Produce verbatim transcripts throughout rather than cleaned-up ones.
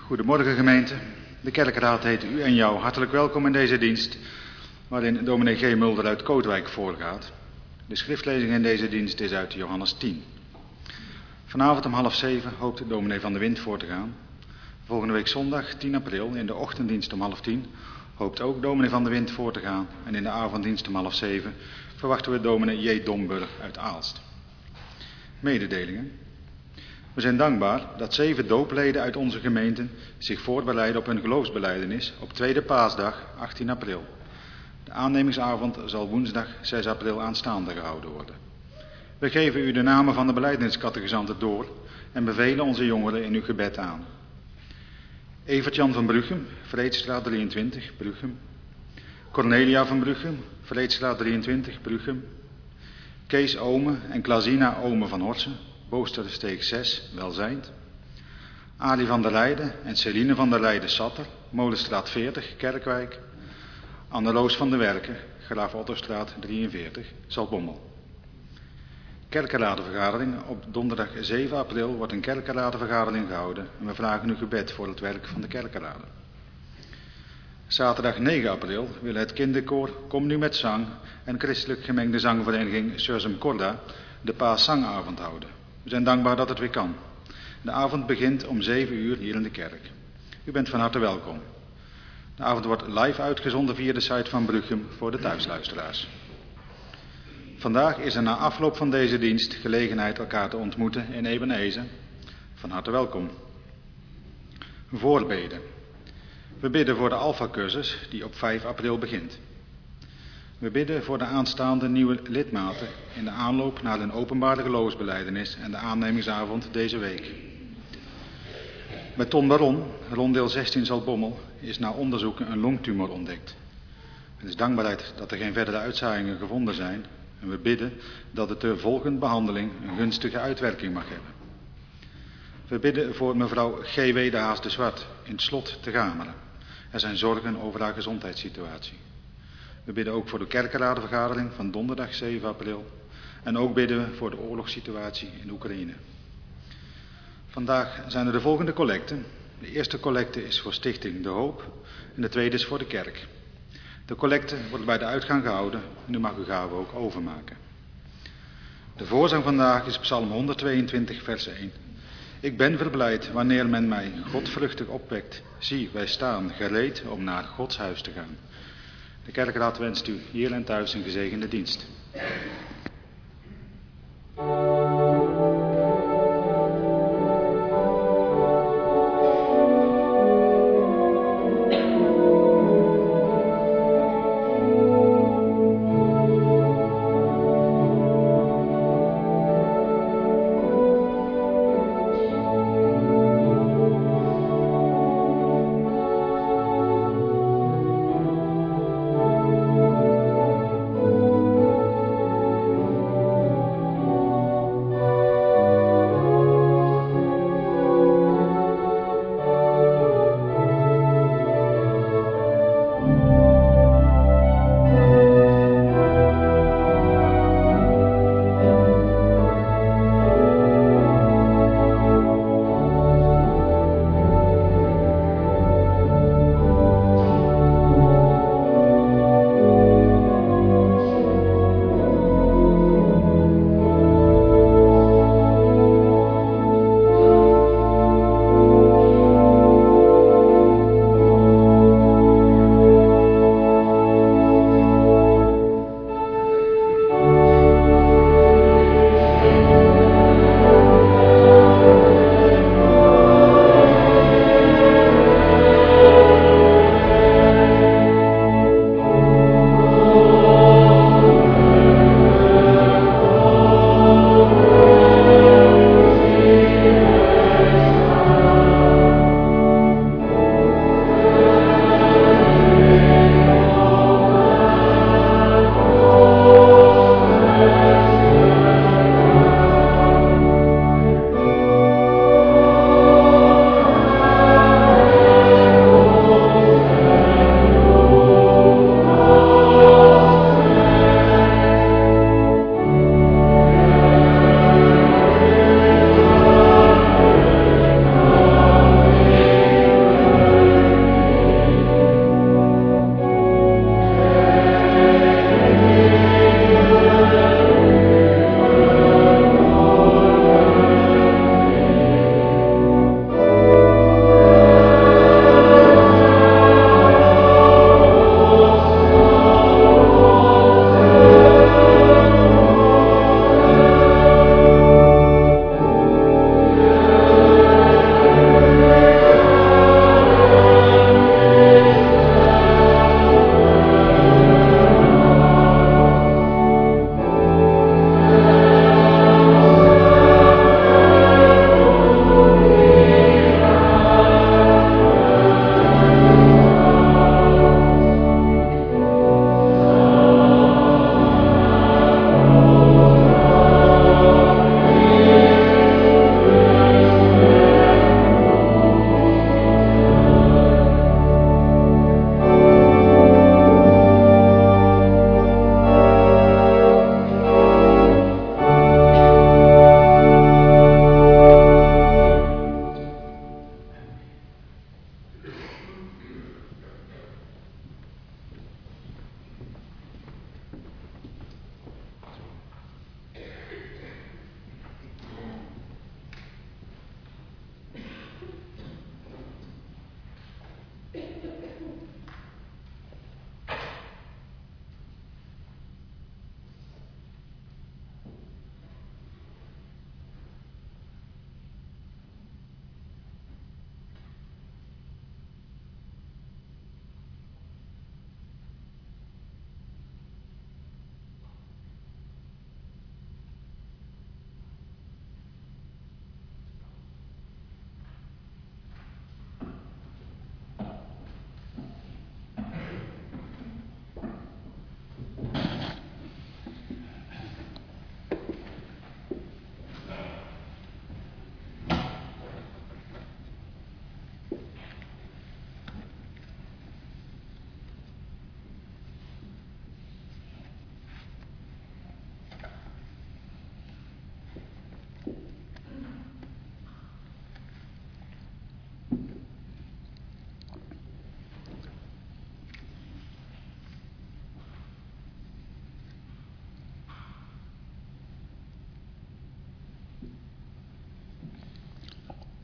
Goedemorgen gemeente. De kerkraad heet u en jou hartelijk welkom in deze dienst, waarin dominee G. Mulder uit Kootwijk voorgaat. De schriftlezing in deze dienst is uit Johannes tien. Vanavond om half zeven hoopt dominee Van de Wind voor te gaan. Volgende week zondag tien april in de ochtenddienst om half tien hoopt ook dominee Van de Wind voor te gaan. En in de avonddienst om half zeven verwachten we dominee J. Domburg uit Aalst. Mededelingen. We zijn dankbaar dat zeven doopleden uit onze gemeenten zich voorbereiden op hun geloofsbelijdenis op tweede paasdag achttien april. De aannemingsavond zal woensdag zes april aanstaande gehouden worden. We geven u de namen van de belijdeniscatechisanten door en bevelen onze jongeren in uw gebed aan. Evert-Jan van Bruchem, Vreedstraat drieëntwintig, Bruchem. Cornelia van Bruchem, Vreedstraat drieëntwintig, Bruchem. Kees Ome en Klazina Ome van Horsen, Boostersteeg zes, Welzijnd. Ali van der Leijden en Celine van der Leijden Satter, Molenstraat veertig, Kerkwijk. Anneloos van de Werken, Graaf Ottostraat drieënveertig, Zaltbommel. Kerkenradenvergadering. Op donderdag zeven april wordt een kerkenradenvergadering gehouden en we vragen uw gebed voor het werk van de kerkenraden. Zaterdag negen april wil het kinderkoor Kom nu met zang en christelijk gemengde zangvereniging Sursum Corda de Paaszangavond houden. We zijn dankbaar dat het weer kan. De avond begint om zeven uur hier in de kerk. U bent van harte welkom. De avond wordt live uitgezonden via de site van Bruchem voor de thuisluisteraars. Vandaag is er na afloop van deze dienst gelegenheid elkaar te ontmoeten in Ebenezer. Van harte welkom. Voorbeden. We bidden voor de Alpha-cursus die op vijf april begint. We bidden voor de aanstaande nieuwe lidmaten in de aanloop naar een openbare geloofsbelijdenis en de aannemingsavond deze week. Bij Ton Baron, ronddeel zestien Zaltbommel, is na onderzoeken een longtumor ontdekt. Het is dankbaarheid dat er geen verdere uitzaaiingen gevonden zijn en we bidden dat het de volgende behandeling een gunstige uitwerking mag hebben. We bidden voor mevrouw G W de Haas de Zwart in het slot te Gameren. Er zijn zorgen over haar gezondheidssituatie. We bidden ook voor de kerkenradenvergadering van donderdag zeven april. En ook bidden we voor de oorlogssituatie in Oekraïne. Vandaag zijn er de volgende collecten. De eerste collecte is voor Stichting De Hoop en de tweede is voor de kerk. De collecte wordt bij de uitgang gehouden en u mag uw gave ook overmaken. De voorzang vandaag is Psalm honderdtweeëntwintig vers één. Ik ben verblijd wanneer men mij godvruchtig opwekt. Zie, wij staan gereed om naar Gods huis te gaan. De kerkraad wenst u hier en thuis een gezegende dienst.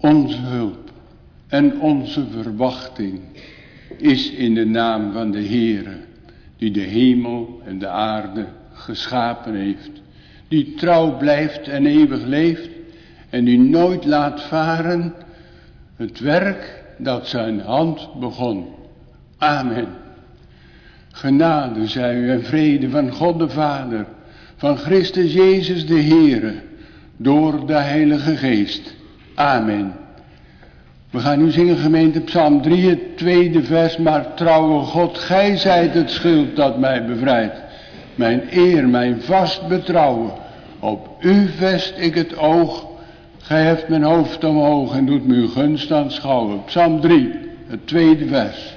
Onze hulp en onze verwachting is in de naam van de Heere, die de hemel en de aarde geschapen heeft, die trouw blijft en eeuwig leeft en die nooit laat varen het werk dat zijn hand begon. Amen. Genade zij u en vrede van God de Vader, van Christus Jezus de Heere, door de Heilige Geest. Amen. We gaan nu zingen, gemeente, Psalm drie, het tweede vers. Maar trouwe God, gij zijt het schild dat mij bevrijdt. Mijn eer, mijn vast betrouwen. Op u vest ik het oog. Gij heft mijn hoofd omhoog en doet me uw gunst aanschouwen. Psalm drie, het tweede vers.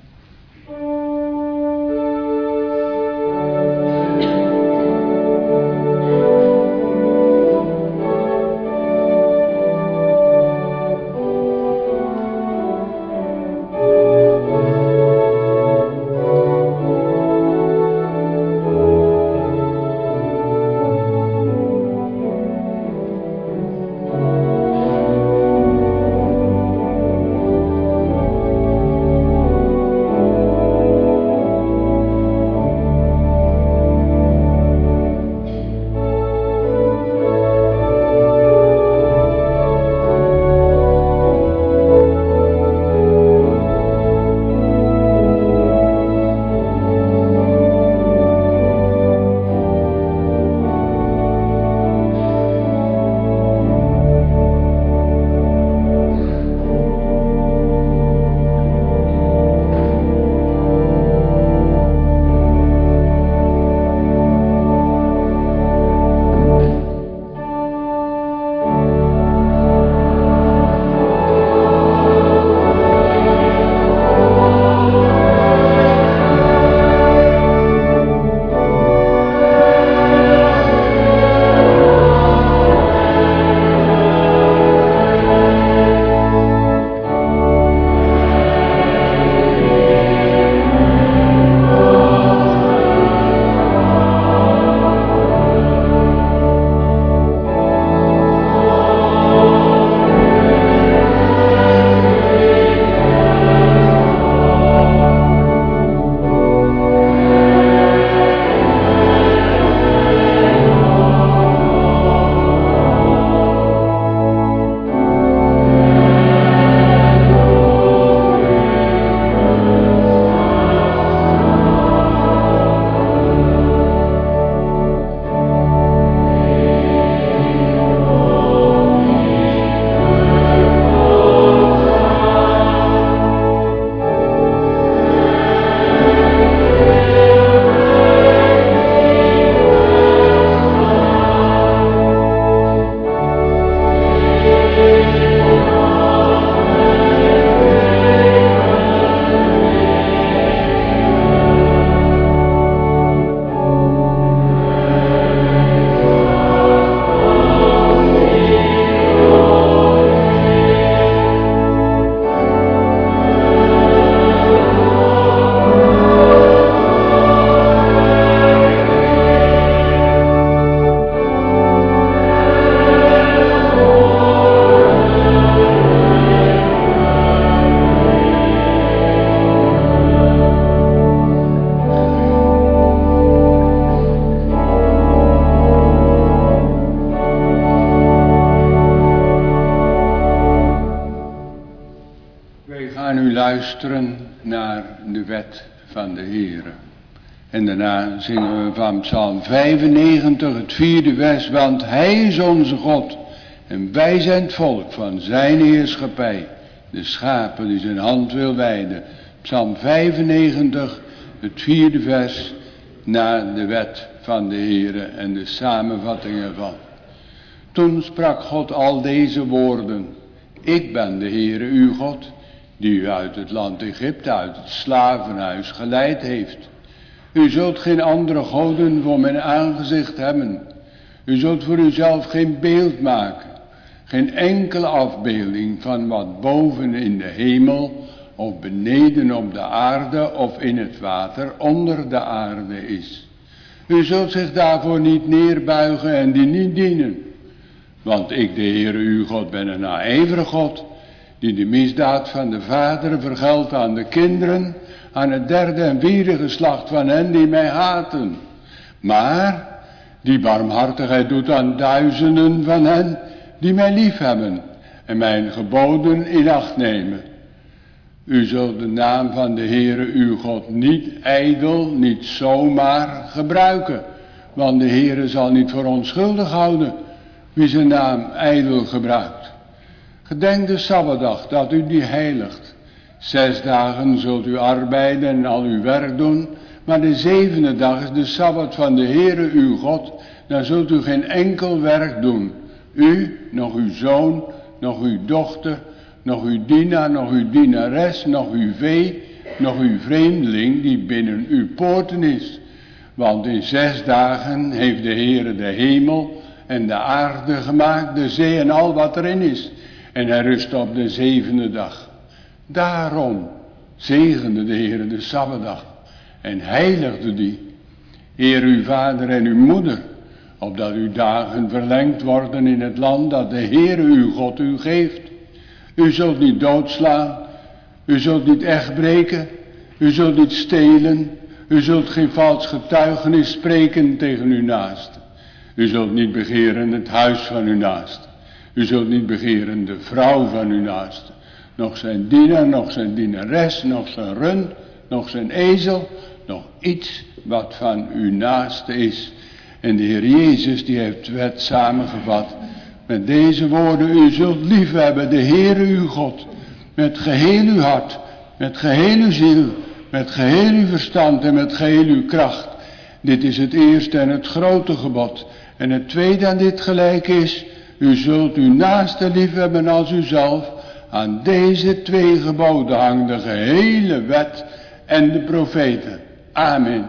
Luisteren naar de wet van de Heere. En daarna zingen we van Psalm vijfennegentig, het vierde vers. Want Hij is onze God en wij zijn het volk van zijn heerschappij. De schapen die zijn hand wil wijden. Psalm vijfennegentig, het vierde vers, naar de wet van de Heere en de samenvatting ervan. Toen sprak God al deze woorden. Ik ben de Heere uw God, die u uit het land Egypte, uit het slavenhuis geleid heeft. U zult geen andere goden voor mijn aangezicht hebben. U zult voor uzelf geen beeld maken. Geen enkele afbeelding van wat boven in de hemel of beneden op de aarde of in het water onder de aarde is. U zult zich daarvoor niet neerbuigen en die niet dienen. Want ik, de Heere uw God, ben een naijverig God, die de misdaad van de vaderen vergeldt aan de kinderen, aan het derde en vierde geslacht van hen die mij haten. Maar die barmhartigheid doet aan duizenden van hen die mij liefhebben en mijn geboden in acht nemen. U zult de naam van de Heere uw God niet ijdel, niet zomaar gebruiken. Want de Heere zal niet voor onschuldig houden wie zijn naam ijdel gebruikt. Gedenk de Sabbatdag dat u die heiligt. Zes dagen zult u arbeiden en al uw werk doen. Maar de zevende dag is de Sabbat van de Heere uw God. Dan zult u geen enkel werk doen. U, nog uw zoon, nog uw dochter, nog uw dienaar, nog uw dienares, nog uw vee, nog uw vreemdeling die binnen uw poorten is. Want in zes dagen heeft de Heere de hemel en de aarde gemaakt, de zee en al wat erin is. En hij rust op de zevende dag. Daarom zegende de Heere de Sabbatdag en heiligde die. Eer uw vader en uw moeder, opdat uw dagen verlengd worden in het land dat de Heere uw God u geeft. U zult niet doodslaan, u zult niet echt breken, u zult niet stelen, u zult geen vals getuigenis spreken tegen uw naaste. U zult niet begeren het huis van uw naaste. U zult niet begeren de vrouw van uw naaste. Nog zijn dienaar, nog zijn dienares, nog zijn rund, nog zijn ezel, nog iets wat van uw naaste is. En de Heer Jezus die heeft de wet samengevat met deze woorden: u zult liefhebben de Heere uw God met geheel uw hart, met geheel uw ziel, met geheel uw verstand en met geheel uw kracht. Dit is het eerste en het grote gebod. En het tweede aan dit gelijk is: u zult uw naaste liefhebben als uzelf. Aan deze twee geboden hangt de gehele wet en de profeten. Amen.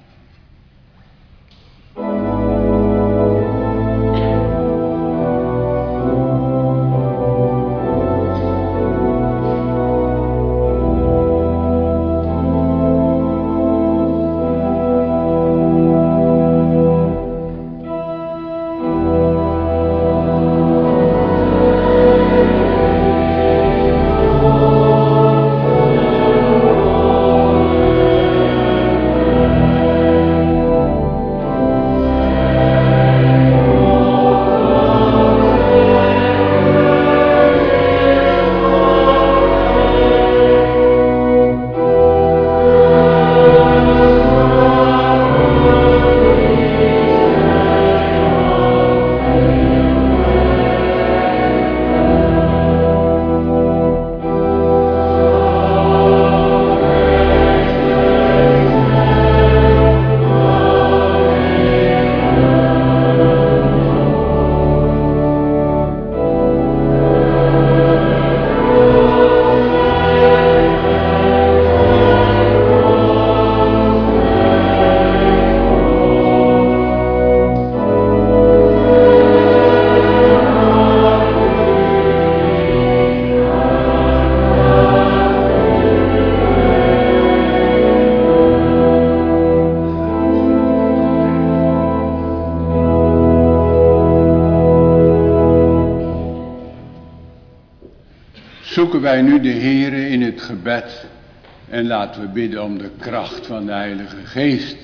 Zoeken wij nu de Heere in het gebed en laten we bidden om de kracht van de Heilige Geest.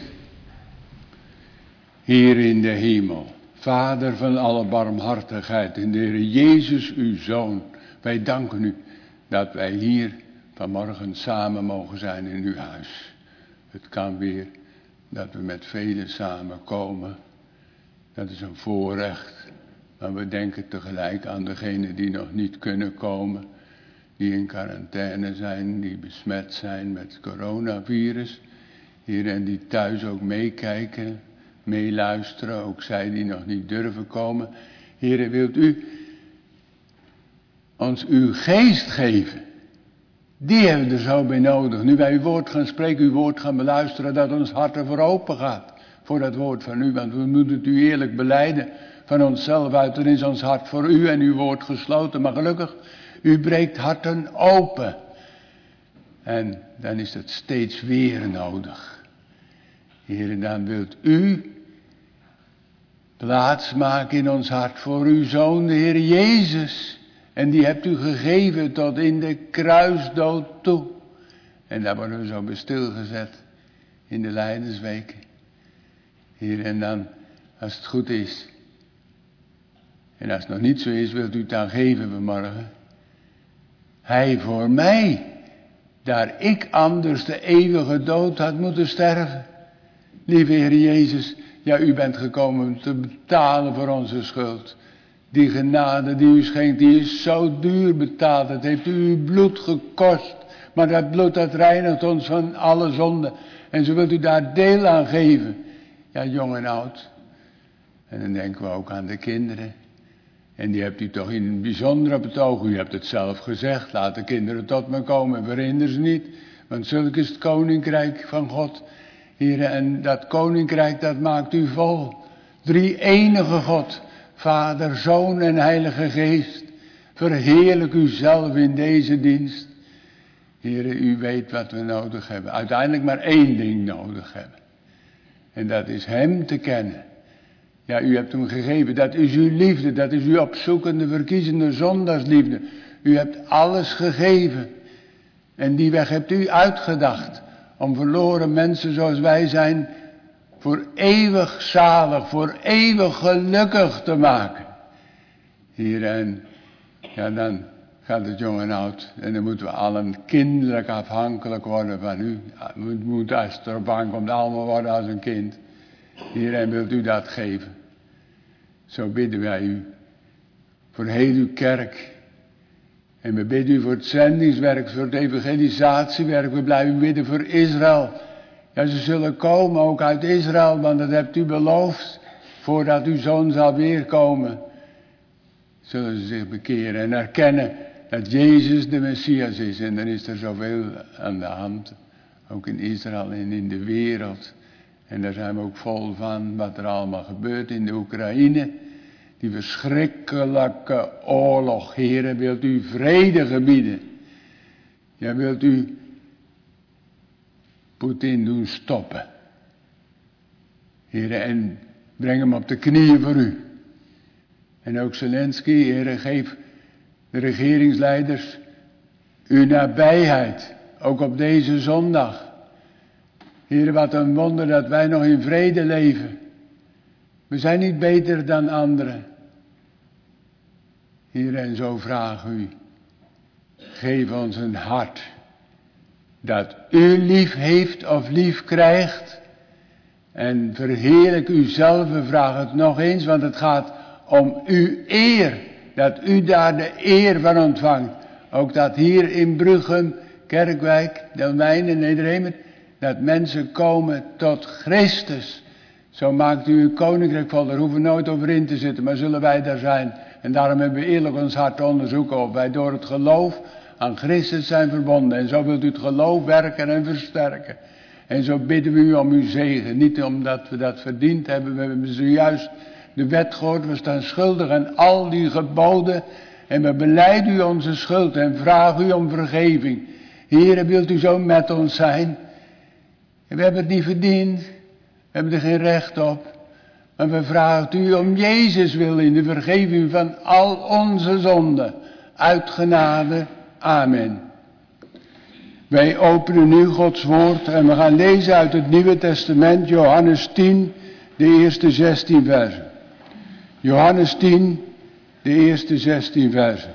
Heer in de hemel, Vader van alle barmhartigheid en de Heer Jezus uw Zoon, wij danken u dat wij hier vanmorgen samen mogen zijn in uw huis. Het kan weer dat we met velen samenkomen, dat is een voorrecht, maar we denken tegelijk aan degenen die nog niet kunnen komen, die in quarantaine zijn, die besmet zijn met het coronavirus. Heer, en die thuis ook meekijken, meeluisteren, ook zij die nog niet durven komen. Heer, wilt u ons uw geest geven? Die hebben we er zo bij nodig. Nu wij uw woord gaan spreken, uw woord gaan beluisteren, dat ons hart ervoor open gaat. Voor dat woord van u, want we moeten het u eerlijk belijden. Van onszelf uit, er is ons hart voor u en uw woord gesloten. Maar gelukkig, u breekt harten open. En dan is het steeds weer nodig. Heer, dan wilt u plaats maken in ons hart voor uw Zoon, de Heer Jezus. En die hebt u gegeven tot in de kruisdood toe. En daar worden we zo bij stilgezet in de Lijdensweken. Heer, en dan, als het goed is, en als het nog niet zo is, wilt u het dan geven vanmorgen. Hij voor mij, daar ik anders de eeuwige dood had moeten sterven. Lieve Heer Jezus, ja, u bent gekomen om te betalen voor onze schuld. Die genade die u schenkt, die is zo duur betaald. Het heeft u uw bloed gekost. Maar dat bloed, dat reinigt ons van alle zonden. En zo wilt u daar deel aan geven. Ja, jong en oud. En dan denken we ook aan de kinderen. En die hebt u toch in het bijzonder op het oog. U hebt het zelf gezegd. Laat de kinderen tot me komen. Verhinder ze niet. Want zulk is het koninkrijk van God. Heer, en dat koninkrijk, dat maakt u vol. Drie enige God. Vader, Zoon en Heilige Geest. Verheerlijk u zelf in deze dienst. Heere, u weet wat we nodig hebben. Uiteindelijk maar één ding nodig hebben. En dat is hem te kennen. Ja, u hebt hem gegeven. Dat is uw liefde. Dat is uw opzoekende, verkiezende zondagsliefde. U hebt alles gegeven. En die weg hebt u uitgedacht. Om verloren mensen zoals wij zijn voor eeuwig zalig, voor eeuwig gelukkig te maken. Heer, en ja, dan gaat het jong en oud. En dan moeten we allen kinderlijk afhankelijk worden van u. We moeten, als het erop aankomt, allemaal worden als een kind. Heer, en wilt u dat geven? Zo bidden wij u. Voor heel uw kerk. En we bidden u voor het zendingswerk, voor het evangelisatiewerk. We blijven bidden voor Israël. Ja, ze zullen komen ook uit Israël, want dat hebt u beloofd. Voordat uw Zoon zal weerkomen, zullen ze zich bekeren en erkennen dat Jezus de Messias is. En dan is er zoveel aan de hand, ook in Israël en in de wereld. En daar zijn we ook vol van, wat er allemaal gebeurt in de Oekraïne. Die verschrikkelijke oorlog. Heere, wilt u vrede gebieden? Ja, wilt u Poetin doen stoppen? Heere, en breng hem op de knieën voor u. En ook Zelensky, Heere, geef de regeringsleiders uw nabijheid. Ook op deze zondag. Heere, wat een wonder dat wij nog in vrede leven. We zijn niet beter dan anderen. Heer, en zo vraag u, geef ons een hart dat u lief heeft of lief krijgt. En verheerlijk u zelf, we vragen het nog eens, want het gaat om uw eer. Dat u daar de eer van ontvangt. Ook dat hier in Bruchem, Kerkwijk, Delmijn en Nederhemert, dat mensen komen tot Christus. Zo maakt u uw koninkrijk vol, daar hoeven we nooit over in te zitten, maar zullen wij daar zijn. En daarom hebben we eerlijk ons hart te onderzoeken of wij door het geloof aan Christus zijn verbonden. En zo wilt u het geloof werken en versterken. En zo bidden we u om uw zegen. Niet omdat we dat verdiend hebben, we hebben zojuist de wet gehoord. We staan schuldig aan al die geboden. En we belijden u onze schuld en vragen u om vergeving. Heere, wilt u zo met ons zijn? En we hebben het niet verdiend. We hebben er geen recht op. Maar we vragen u om Jezus wil in de vergeving van al onze zonden. Uit genade. Amen. Wij openen nu Gods woord en we gaan lezen uit het Nieuwe Testament, Johannes tien, de eerste zestien versen. Johannes tien, de eerste zestien versen.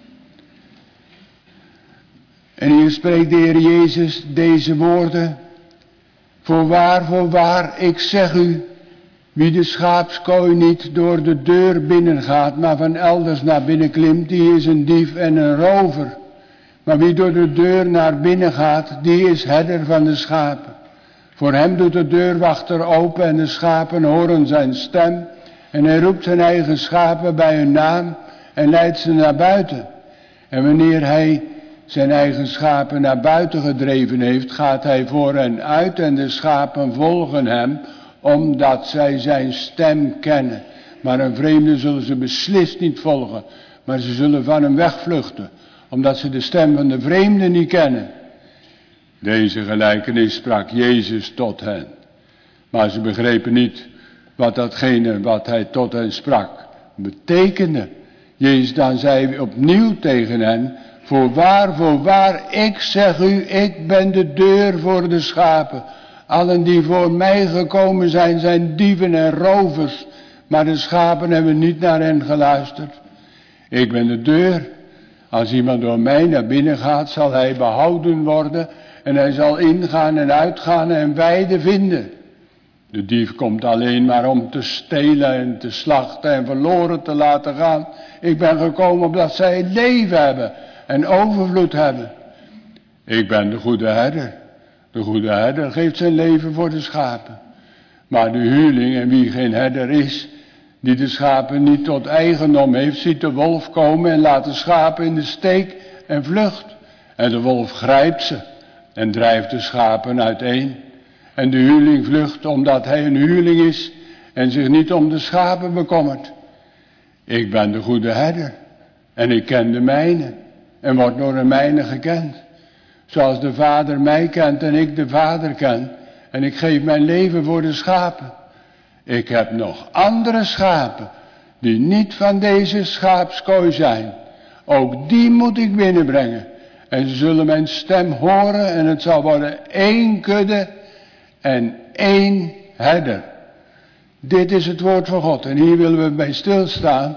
En hier spreekt de Heer Jezus deze woorden. Voorwaar, voorwaar, ik zeg u, wie de schaapskooi niet door de deur binnengaat, maar van elders naar binnen klimt, die is een dief en een rover. Maar wie door de deur naar binnen gaat, die is herder van de schapen. Voor hem doet de deurwachter open en de schapen horen zijn stem. En hij roept zijn eigen schapen bij hun naam en leidt ze naar buiten. En wanneer hij zijn eigen schapen naar buiten gedreven heeft, gaat hij voor hen uit en de schapen volgen hem, omdat zij zijn stem kennen. Maar een vreemde zullen ze beslist niet volgen, maar ze zullen van hem wegvluchten, omdat ze de stem van de vreemde niet kennen. Deze gelijkenis sprak Jezus tot hen, maar ze begrepen niet wat datgene wat hij tot hen sprak betekende. Jezus dan zei opnieuw tegen hen, voorwaar, voorwaar, ik zeg u, ik ben de deur voor de schapen. Allen die voor mij gekomen zijn, zijn dieven en rovers, maar de schapen hebben niet naar hen geluisterd. Ik ben de deur. Als iemand door mij naar binnen gaat, zal hij behouden worden en hij zal ingaan en uitgaan en weide vinden. De dief komt alleen maar om te stelen en te slachten en verloren te laten gaan. Ik ben gekomen opdat zij leven hebben en overvloed hebben. Ik ben de goede herder. De goede herder geeft zijn leven voor de schapen. Maar de huurling, en wie geen herder is, die de schapen niet tot eigendom heeft, ziet de wolf komen en laat de schapen in de steek en vlucht. En de wolf grijpt ze en drijft de schapen uiteen. En de huurling vlucht omdat hij een huurling is en zich niet om de schapen bekommert. Ik ben de goede herder en ik ken de mijne en word door de mijne gekend. Zoals de Vader mij kent en ik de Vader ken en ik geef mijn leven voor de schapen. Ik heb nog andere schapen die niet van deze schaapskooi zijn. Ook die moet ik binnenbrengen. En ze zullen mijn stem horen en het zal worden één kudde en één herder. Dit is het woord van God en hier willen we bij stilstaan.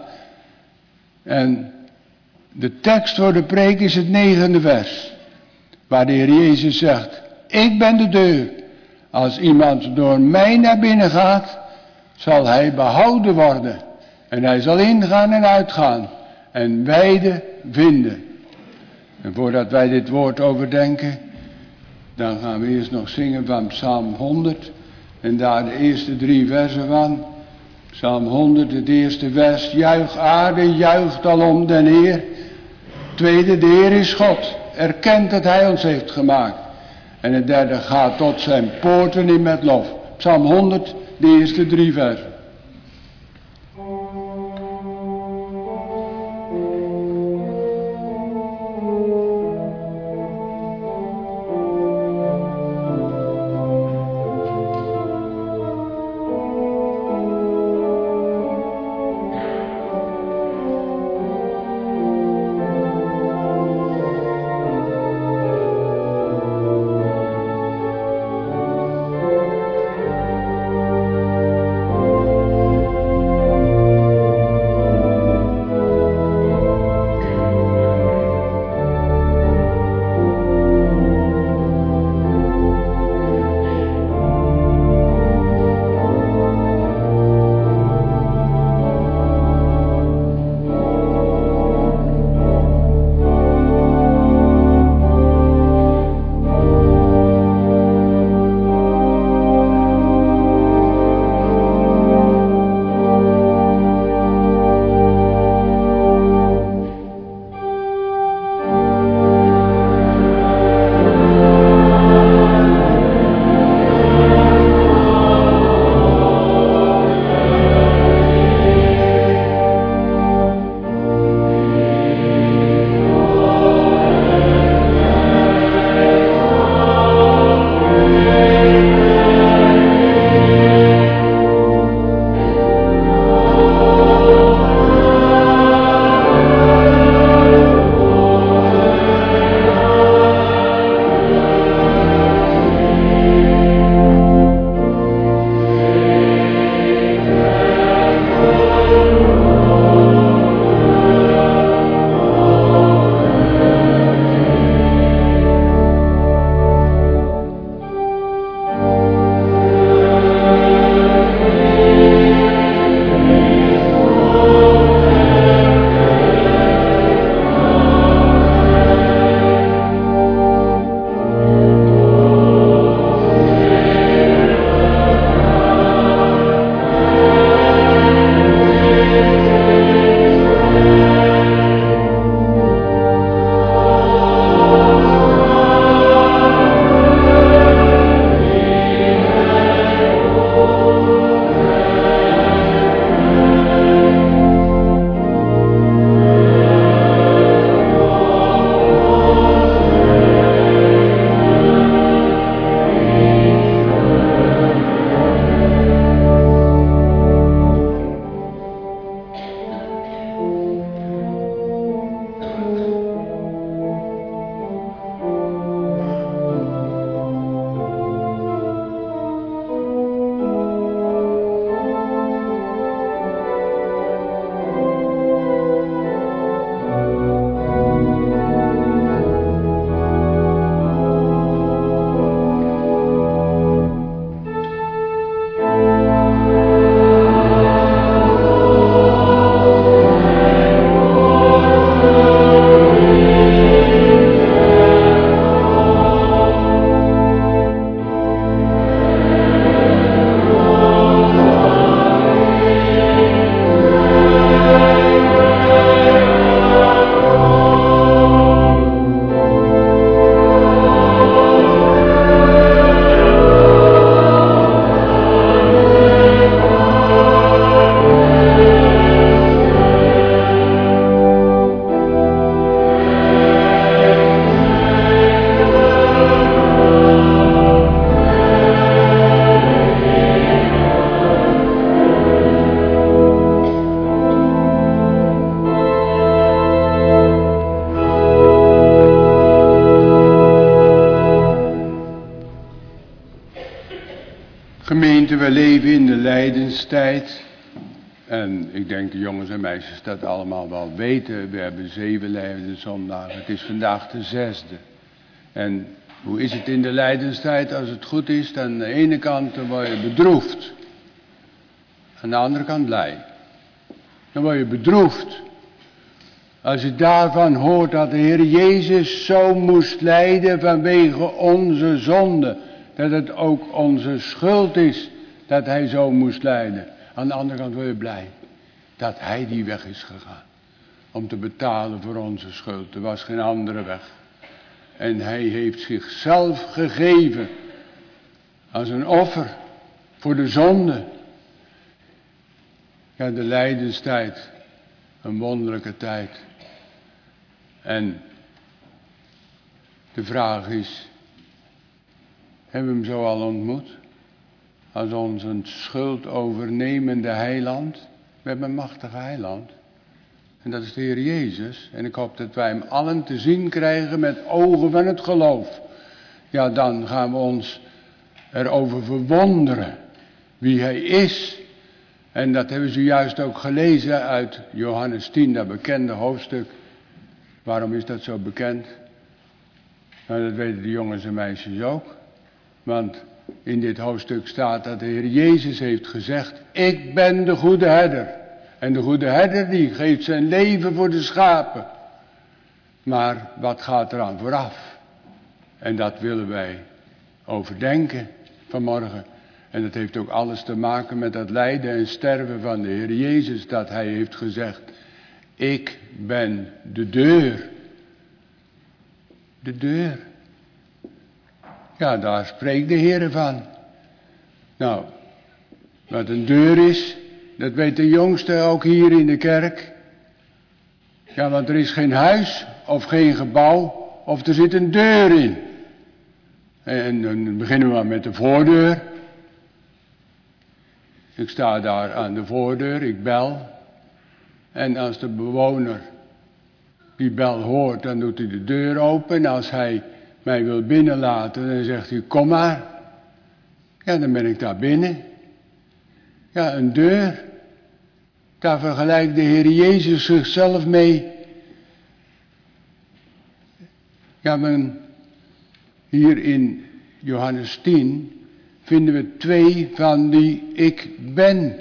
En de tekst voor de preek is het negende vers. Waar de Heer Jezus zegt, ik ben de deur. Als iemand door mij naar binnen gaat, zal hij behouden worden. En hij zal ingaan en uitgaan en weide vinden. En voordat wij dit woord overdenken, dan gaan we eerst nog zingen van Psalm honderd. En daar de eerste drie versen van. Psalm honderd, het eerste vers. Juich aarde, juicht alom den Heer. Tweede, de Heer is God. Erkent dat hij ons heeft gemaakt. En het derde, gaat tot zijn poorten in met lof. Psalm honderd, de eerste drie versen. Oh Gemeente, we leven in de lijdenstijd. En ik denk de jongens en meisjes dat allemaal wel weten. We hebben zeven lijdenzondagen. Het is vandaag de zesde. En hoe is het in de lijdenstijd? Als het goed is, dan aan de ene kant dan word je bedroefd. Aan de andere kant blij. Dan word je bedroefd. Als je daarvan hoort dat de Heer Jezus zo moest lijden vanwege onze zonde. Dat het ook onze schuld is dat hij zo moest lijden. Aan de andere kant word je blij dat hij die weg is gegaan. Om te betalen voor onze schuld. Er was geen andere weg. En hij heeft zichzelf gegeven als een offer voor de zonde. Ja, de lijdenstijd. Een wonderlijke tijd. En de vraag is, hebben we hem zo al ontmoet? Als ons een schuld overnemende heiland. We hebben een machtige heiland. En dat is de Heer Jezus. En ik hoop dat wij hem allen te zien krijgen met ogen van het geloof. Ja, dan gaan we ons erover verwonderen wie hij is. En dat hebben ze juist ook gelezen uit Johannes tien, dat bekende hoofdstuk. Waarom is dat zo bekend? Nou, dat weten de jongens en meisjes ook. Want in dit hoofdstuk staat dat de Heer Jezus heeft gezegd, ik ben de goede herder. En de goede herder die geeft zijn leven voor de schapen. Maar wat gaat er aan vooraf? En dat willen wij overdenken vanmorgen. En dat heeft ook alles te maken met dat lijden en sterven van de Heer Jezus. Dat hij heeft gezegd, ik ben de deur. De deur. Ja, daar spreekt de Heer van. Nou, wat een deur is, dat weet de jongste ook hier in de kerk. Ja, want er is geen huis of geen gebouw of er zit een deur in. En dan beginnen we maar met de voordeur. Ik sta daar aan de voordeur, ik bel. En als de bewoner die bel hoort, dan doet hij de deur open. En als hij mij wil binnenlaten, dan zegt hij, kom maar. Ja, dan ben ik daar binnen. Ja, een deur. Daar vergelijkt de Heer Jezus zichzelf mee. Ja, men, hier in Johannes tien vinden we twee van die ik ben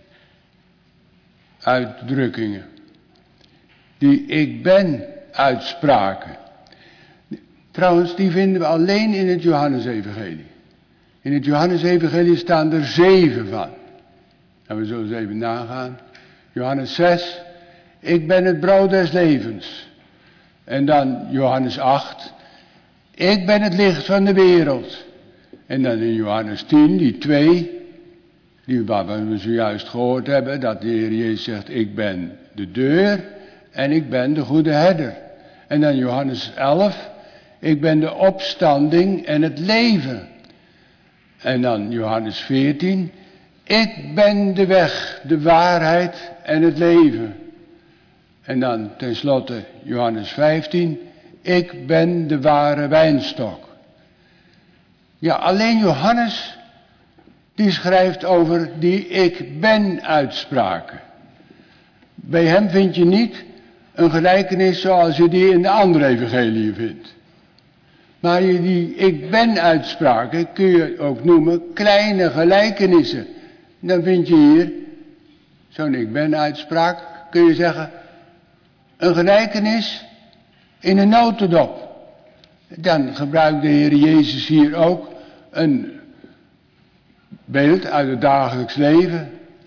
uitdrukkingen. Die ik ben uitspraken. Trouwens, die vinden we alleen in het Johannesevangelie. In het Johannesevangelie staan er zeven van. En we zullen eens even nagaan. Johannes zes, ik ben het brood des levens. En dan Johannes acht, ik ben het licht van de wereld. En dan in Johannes tien, die twee, die waar we zojuist gehoord hebben, dat de Heer Jezus zegt, ik ben de deur en ik ben de goede herder. En dan Johannes elf, ik ben de opstanding en het leven. En dan Johannes veertien, ik ben de weg, de waarheid en het leven. En dan tenslotte Johannes vijftien, ik ben de ware wijnstok. Ja, alleen Johannes, die schrijft over die ik ben uitspraken. Bij hem vind je niet een gelijkenis zoals je die in de andere evangeliën vindt. Maar die ik ben uitspraken kun je ook noemen kleine gelijkenissen. Dan vind je hier zo'n ik ben uitspraak, kun je zeggen, een gelijkenis in een notendop. Dan gebruikt de Heer Jezus hier ook een beeld uit het dagelijks leven.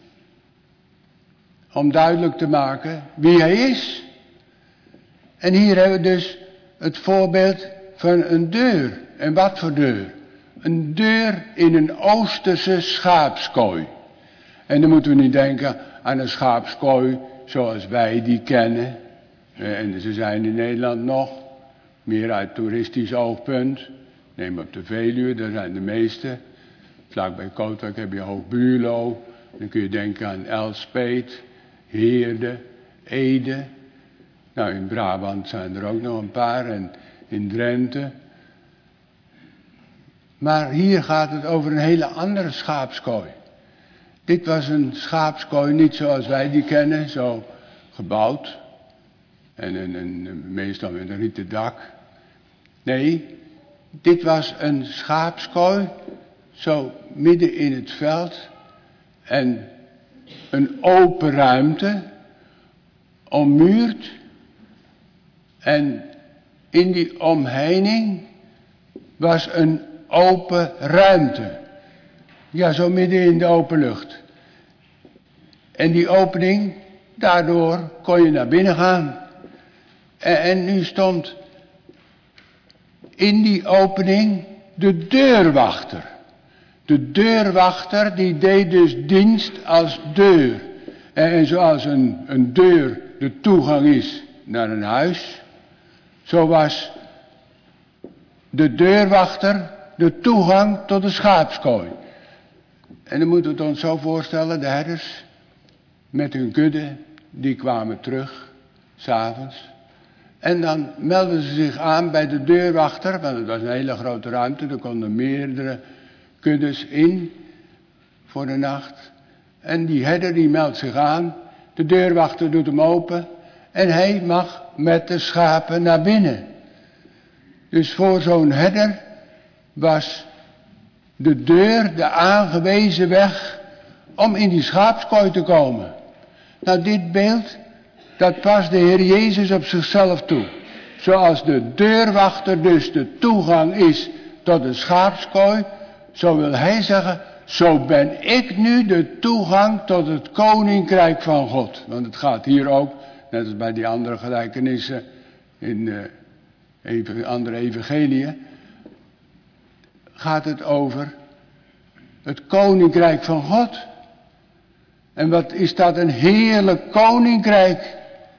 Om duidelijk te maken wie hij is. En hier hebben we dus het voorbeeld van een deur. En wat voor deur? Een deur in een Oosterse schaapskooi. En dan moeten we niet denken aan een schaapskooi zoals wij die kennen. En ze zijn in Nederland nog. Meer uit toeristisch oogpunt. Neem op de Veluwe, daar zijn de meeste. Vlak bij Kootwijk heb je Hoog Buurlo. Dan kun je denken aan Elspeet, Heerde, Ede. Nou, in Brabant zijn er ook nog een paar. En in Drenthe. Maar hier gaat het over een hele andere schaapskooi. Dit was een schaapskooi niet zoals wij die kennen, zo gebouwd. En, en, en meestal met een rieten dak. Nee, dit was een schaapskooi, zo midden in het veld. En een open ruimte, ommuurd. En in die omheining was een open ruimte. Ja, zo midden in de open lucht. En die opening, daardoor kon je naar binnen gaan. En, en nu stond in die opening de deurwachter. De deurwachter die deed dus dienst als deur. En, en zoals een, een deur de toegang is naar een huis, zo was de deurwachter de toegang tot de schaapskooi. En dan moeten we het ons zo voorstellen, de herders met hun kudde, die kwamen terug, 's avonds. En dan melden ze zich aan bij de deurwachter, want het was een hele grote ruimte, er konden meerdere kuddes in voor de nacht. En die herder die meldt zich aan, de deurwachter doet hem open en hij mag met de schapen naar binnen. Dus voor zo'n herder was de deur de aangewezen weg om in die schaapskooi te komen. Nou, dit beeld, dat past de Heer Jezus op zichzelf toe. Zoals de deurwachter dus de toegang is tot de schaapskooi, zo wil hij zeggen, zo ben ik nu de toegang tot het koninkrijk van God. Want het gaat hier ook, net als bij die andere gelijkenissen in de even, andere evangeliën, gaat het over het koninkrijk van God. En wat is dat een heerlijk koninkrijk.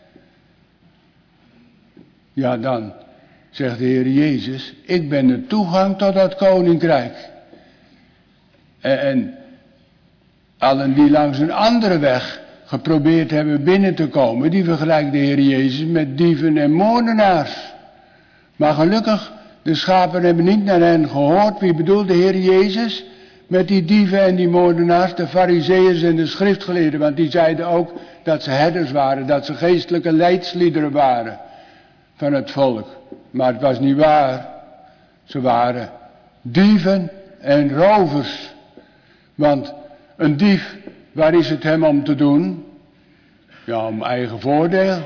Ja, dan zegt de Heer Jezus, ik ben de toegang tot dat koninkrijk. En, en allen die langs een andere weg geprobeerd hebben binnen te komen, die vergelijkt de Heer Jezus met dieven en moordenaars. Maar gelukkig, de schapen hebben niet naar hen gehoord. Wie bedoelt de Heer Jezus? Met die dieven en die moordenaars, de farizeeërs en de schriftgeleerden. Want die zeiden ook dat ze herders waren, dat ze geestelijke leidsliederen waren van het volk. Maar het was niet waar. Ze waren dieven en rovers. Want een dief, waar is het hem om te doen? Ja, om eigen voordeel.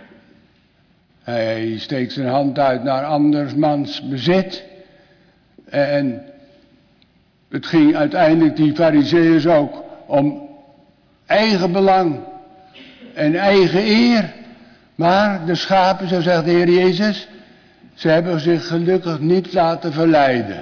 Hij steekt zijn hand uit naar andersmans bezit. En het ging uiteindelijk die farizeeërs ook om eigen belang en eigen eer. Maar de schapen, zo zegt de Heer Jezus, ze hebben zich gelukkig niet laten verleiden.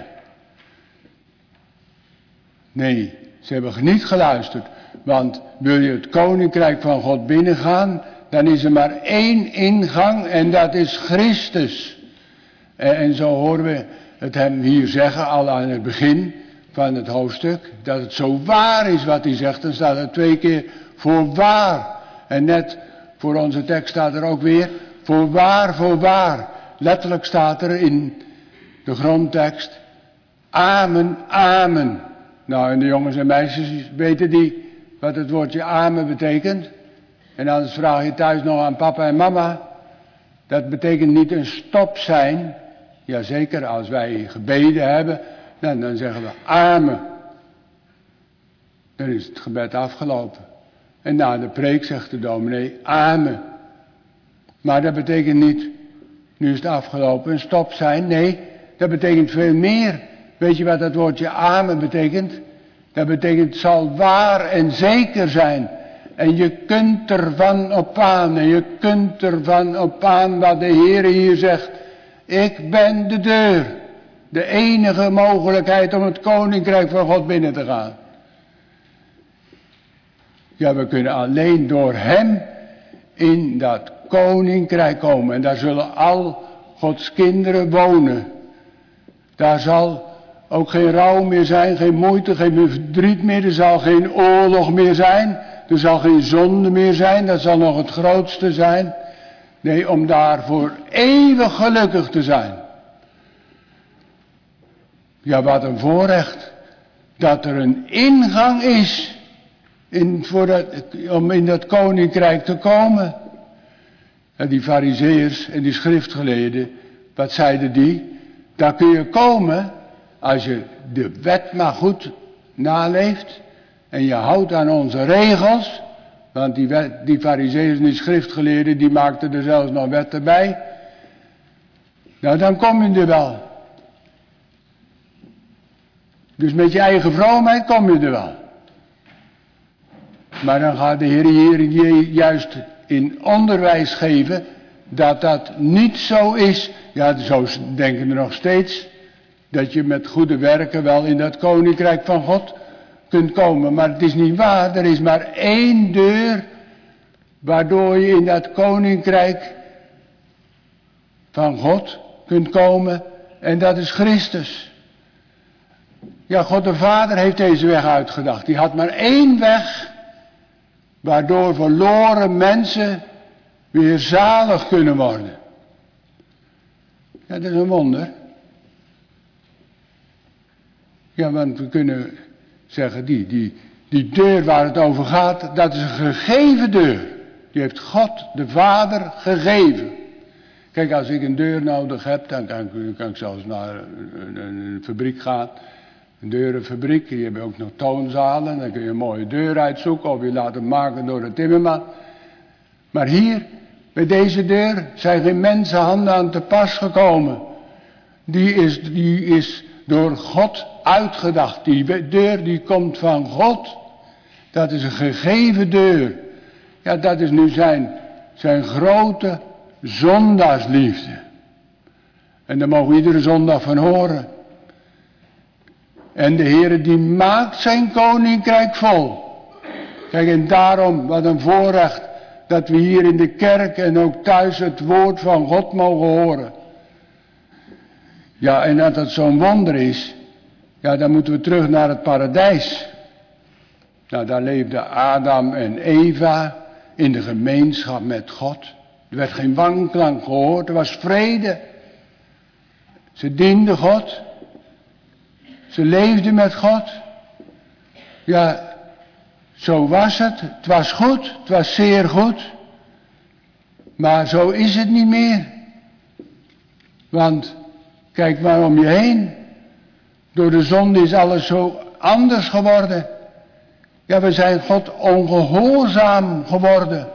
Nee, ze hebben niet geluisterd. Want wil je het koninkrijk van God binnengaan, dan is er maar één ingang en dat is Christus. En, en zo horen we het hem hier zeggen, al aan het begin van het hoofdstuk, dat het zo waar is wat hij zegt. Dan staat er twee keer voor waar. En net voor onze tekst staat er ook weer voor waar, voor waar. Letterlijk staat er in de grondtekst, amen, amen. Nou, en de jongens en meisjes weten die wat het woordje amen betekent. En anders vraag je thuis nog aan papa en mama. Dat betekent niet een stop zijn. Jazeker, als wij gebeden hebben, dan, dan zeggen we amen. Dan is het gebed afgelopen. En na de preek zegt de dominee amen. Maar dat betekent niet, nu is het afgelopen, een stop zijn. Nee, dat betekent veel meer. Weet je wat dat woordje amen betekent? Dat betekent het zal waar en zeker zijn. En je kunt ervan op aan, en je kunt ervan op aan wat de Heer hier zegt. Ik ben de deur. De enige mogelijkheid om het koninkrijk van God binnen te gaan. Ja, we kunnen alleen door hem in dat koninkrijk komen. En daar zullen al Gods kinderen wonen. Daar zal ook geen rouw meer zijn, geen moeite, geen verdriet meer. Er zal geen oorlog meer zijn. Er zal geen zonde meer zijn. Dat zal nog het grootste zijn. Nee, om daar voor eeuwig gelukkig te zijn. Ja, wat een voorrecht. Dat er een ingang is in, voor dat, om in dat koninkrijk te komen. En die farizeeërs en die schriftgeleerden, wat zeiden die? Daar kun je komen als je de wet maar goed naleeft. En je houdt aan onze regels. Want die, wet, die farizeeërs en die schriftgeleerden, die maakten er zelfs nog wetten bij. Nou, dan kom je er wel. Dus met je eigen vroomheid kom je er wel. Maar dan gaat de Heer hier je juist in onderwijs geven dat dat niet zo is. Ja, zo denken we nog steeds. Dat je met goede werken wel in dat koninkrijk van God kunt komen. Maar het is niet waar. Er is maar één deur waardoor je in dat koninkrijk van God kunt komen. En dat is Christus. Ja, God de Vader heeft deze weg uitgedacht. Die had maar één weg waardoor verloren mensen weer zalig kunnen worden. Ja, dat is een wonder. Ja, want we kunnen zeggen, die, die, die deur waar het over gaat, dat is een gegeven deur. Die heeft God de Vader gegeven. Kijk, als ik een deur nodig heb, dan kan, kan ik zelfs naar een, een, een fabriek gaan. Een deurenfabriek, hier heb je ook nog toonzalen. Dan kun je een mooie deur uitzoeken of je laat hem maken door een timmerman. Maar hier, bij deze deur, zijn geen mensenhanden aan te pas gekomen. Die is, die is door God uitgedacht. Die deur die komt van God. Dat is een gegeven deur. Ja, dat is nu zijn, zijn grote zondaarsliefde. En daar mogen we iedere zondag van horen. En de Heere die maakt zijn koninkrijk vol. Kijk, en daarom, wat een voorrecht, dat we hier in de kerk en ook thuis het woord van God mogen horen. Ja, en dat het zo'n wonder is, ja, dan moeten we terug naar het paradijs. Nou, daar leefden Adam en Eva in de gemeenschap met God. Er werd geen wanklank gehoord, er was vrede. Ze dienden God. Ze leefden met God. Ja, zo was het. Het was goed, het was zeer goed. Maar zo is het niet meer. Want, kijk maar om je heen. Door de zonde is alles zo anders geworden. Ja, we zijn God ongehoorzaam geworden.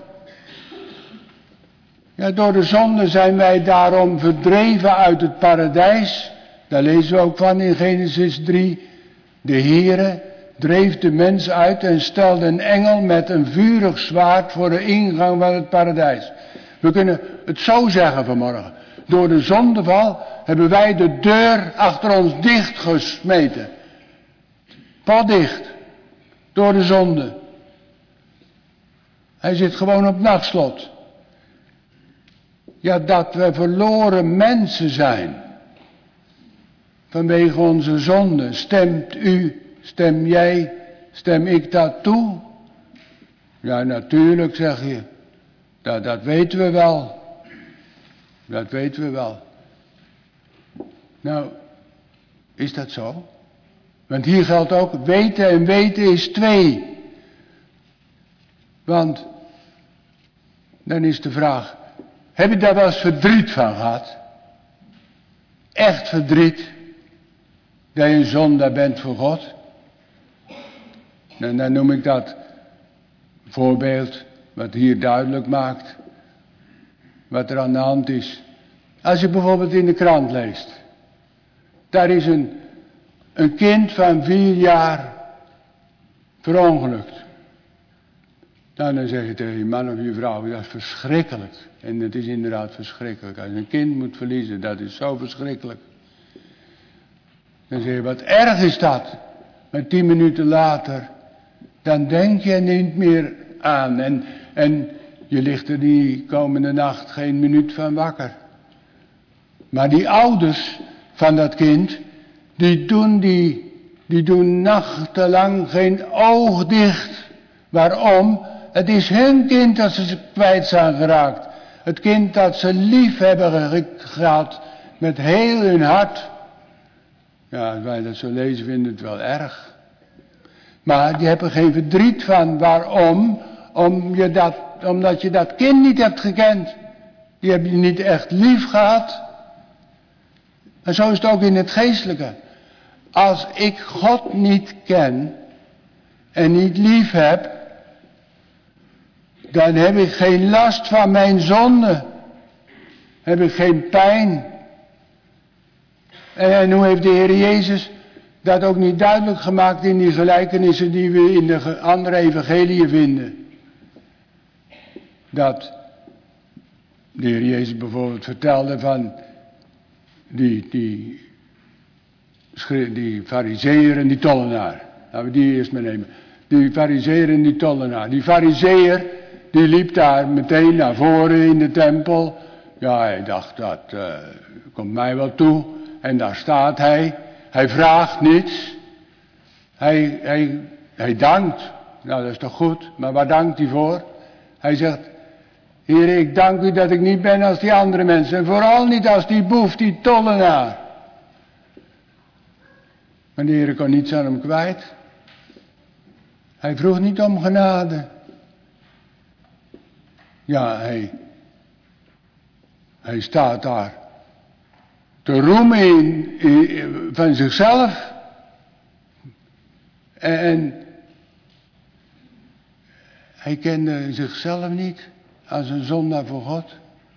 Ja, door de zonde zijn wij daarom verdreven uit het paradijs. Daar lezen we ook van in Genesis drie. De Heere dreef de mens uit en stelde een engel met een vurig zwaard voor de ingang van het paradijs. We kunnen het zo zeggen vanmorgen. Door de zondeval hebben wij de deur achter ons dichtgesmeten. Potdicht. Door de zonde. Hij zit gewoon op nachtslot. Ja, dat we verloren mensen zijn. Vanwege onze zonde. Stemt u, stem jij, stem ik dat toe? Ja, natuurlijk, zeg je. Dat, dat weten we wel. Dat weten we wel. Nou, is dat zo? Want hier geldt ook, weten en weten is twee. Want, dan is de vraag, heb je daar wel eens verdriet van gehad? Echt verdriet? Dat je een zondaar bent voor God? En dan noem ik dat voorbeeld, wat hier duidelijk maakt, wat er aan de hand is. Als je bijvoorbeeld in de krant leest, daar is een, een kind van vier jaar verongelukt. Nou, dan zeg je tegen je man of je vrouw, dat is verschrikkelijk. En het is inderdaad verschrikkelijk. Als je een kind moet verliezen, dat is zo verschrikkelijk. Dan zeg je, wat erg is dat. Maar tien minuten later, dan denk je er niet meer aan. En, en je ligt er die komende nacht geen minuut van wakker. Maar die ouders van dat kind, die doen, die, die doen nachtenlang geen oog dicht. Waarom? Het is hun kind dat ze kwijt zijn geraakt. Het kind dat ze lief hebben gehad met heel hun hart. Ja, als wij dat zo lezen, vinden we het wel erg. Maar die hebben er geen verdriet van. Waarom? Om je dat, omdat je dat kind niet hebt gekend. Die heb je niet echt lief gehad. En zo is het ook in het geestelijke. Als ik God niet ken en niet lief heb, dan heb ik geen last van mijn zonde. Heb ik geen pijn. En hoe heeft de Heer Jezus dat ook niet duidelijk gemaakt in die gelijkenissen die we in de andere evangeliën vinden? Dat de Heer Jezus bijvoorbeeld vertelde van die, die, die farizeeër en die tollenaar. Laten we die eerst maar nemen. Die farizeeër en die tollenaar. Die farizeeër die liep daar meteen naar voren in de tempel. Ja, hij dacht dat uh, komt mij wel toe. En daar staat hij. Hij vraagt niets. Hij, hij, hij dankt. Nou, dat is toch goed. Maar waar dankt hij voor? Hij zegt: Heer, ik dank u dat ik niet ben als die andere mensen. En vooral niet als die boef, die tollenaar. Maar de Heer kon niets aan hem kwijt. Hij vroeg niet om genade. Ja, hij, hij staat daar te roemen in, in, van zichzelf. En, en hij kende zichzelf niet als een zondaar voor God.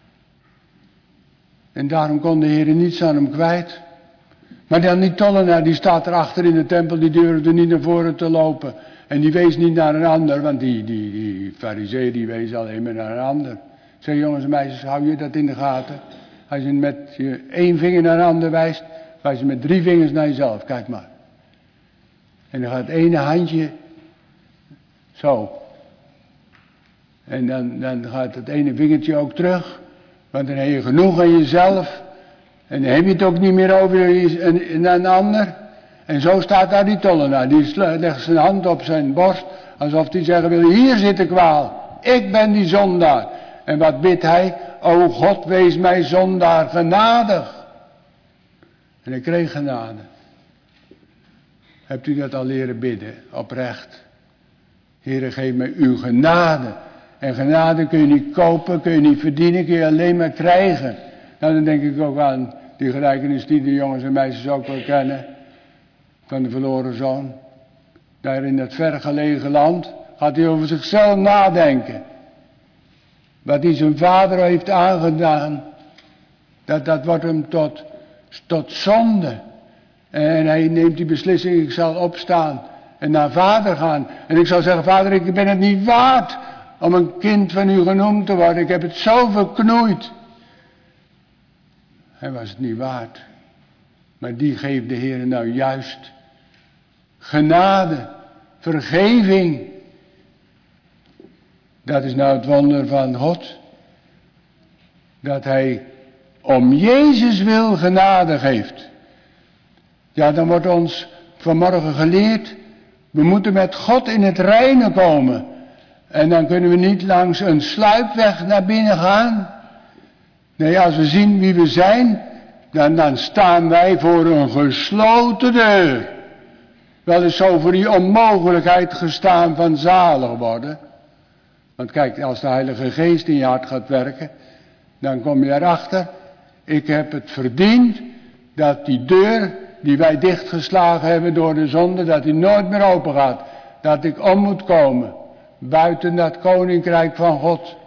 En daarom kon de Heer niets aan hem kwijt. Maar dan die tollenaar, die staat erachter in de tempel, die durfde niet naar voren te lopen. En die wees niet naar een ander, want die, die, die farizeeër die wees alleen maar naar een ander. Ik zeg: jongens en meisjes, hou je dat in de gaten? Als je met je één vinger naar een ander wijst, wijs je met drie vingers naar jezelf, kijk maar. En dan gaat het ene handje zo. En dan, dan gaat het ene vingertje ook terug, want dan heb je genoeg aan jezelf. En dan heb je het ook niet meer over een, een ander. En zo staat daar die tollenaar. Die legt zijn hand op zijn borst. Alsof hij zeggen wil: hier zit de kwaal. Ik ben die zondaar. En wat bidt hij? O God, wees mij zondaar genadig. En hij kreeg genade. Hebt u dat al leren bidden? Oprecht. Heere, geef mij uw genade. En genade kun je niet kopen, kun je niet verdienen, kun je alleen maar krijgen. Nou, dan denk ik ook aan die gelijkenis die de jongens en meisjes ook wel kennen. Van de verloren zoon. Daar in dat vergelegen land gaat hij over zichzelf nadenken. Wat hij zijn vader heeft aangedaan. Dat, dat wordt hem tot, tot zonde. En hij neemt die beslissing: ik zal opstaan en naar vader gaan. En ik zal zeggen: vader, ik ben het niet waard om een kind van u genoemd te worden. Ik heb het zo verknoeid. Hij was het niet waard. Maar die geeft de Heer nou juist genade, vergeving. Dat is nou het wonder van God. Dat hij om Jezus wil genade geeft. Ja, dan wordt ons vanmorgen geleerd: we moeten met God in het reine komen. En dan kunnen we niet langs een sluipweg naar binnen gaan. Nee, als we zien wie we zijn, dan, dan staan wij voor een gesloten deur. Wel eens zo voor die onmogelijkheid gestaan van zalig worden. Want kijk, als de Heilige Geest in je hart gaat werken, dan kom je erachter: ik heb het verdiend dat die deur die wij dichtgeslagen hebben door de zonde, dat die nooit meer open gaat. Dat ik om moet komen buiten dat koninkrijk van God.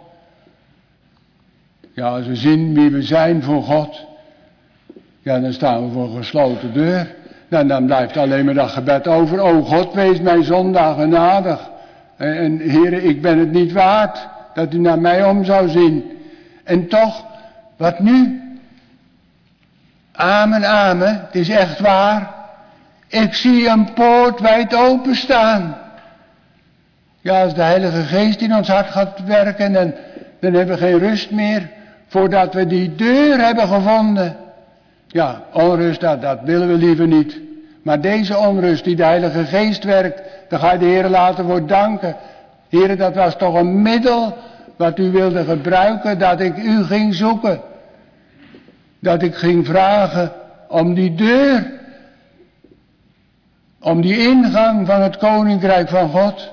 Ja, als we zien wie we zijn voor God, ja, dan staan we voor een gesloten deur. Dan, dan blijft alleen maar dat gebed over: o God, wees mij zondaar genadig. En, en Heere, ik ben het niet waard dat u naar mij om zou zien. En toch, wat nu? Amen, amen, het is echt waar. Ik zie een poort wijd openstaan. Ja, als de Heilige Geest in ons hart gaat werken, dan, dan hebben we geen rust meer voordat we die deur hebben gevonden. Ja, onrust, dat, dat willen we liever niet. Maar deze onrust die de Heilige Geest werkt, daar ga je de Heer later voor danken. Heer, dat was toch een middel wat u wilde gebruiken, dat ik u ging zoeken. Dat ik ging vragen om die deur. Om die ingang van het koninkrijk van God.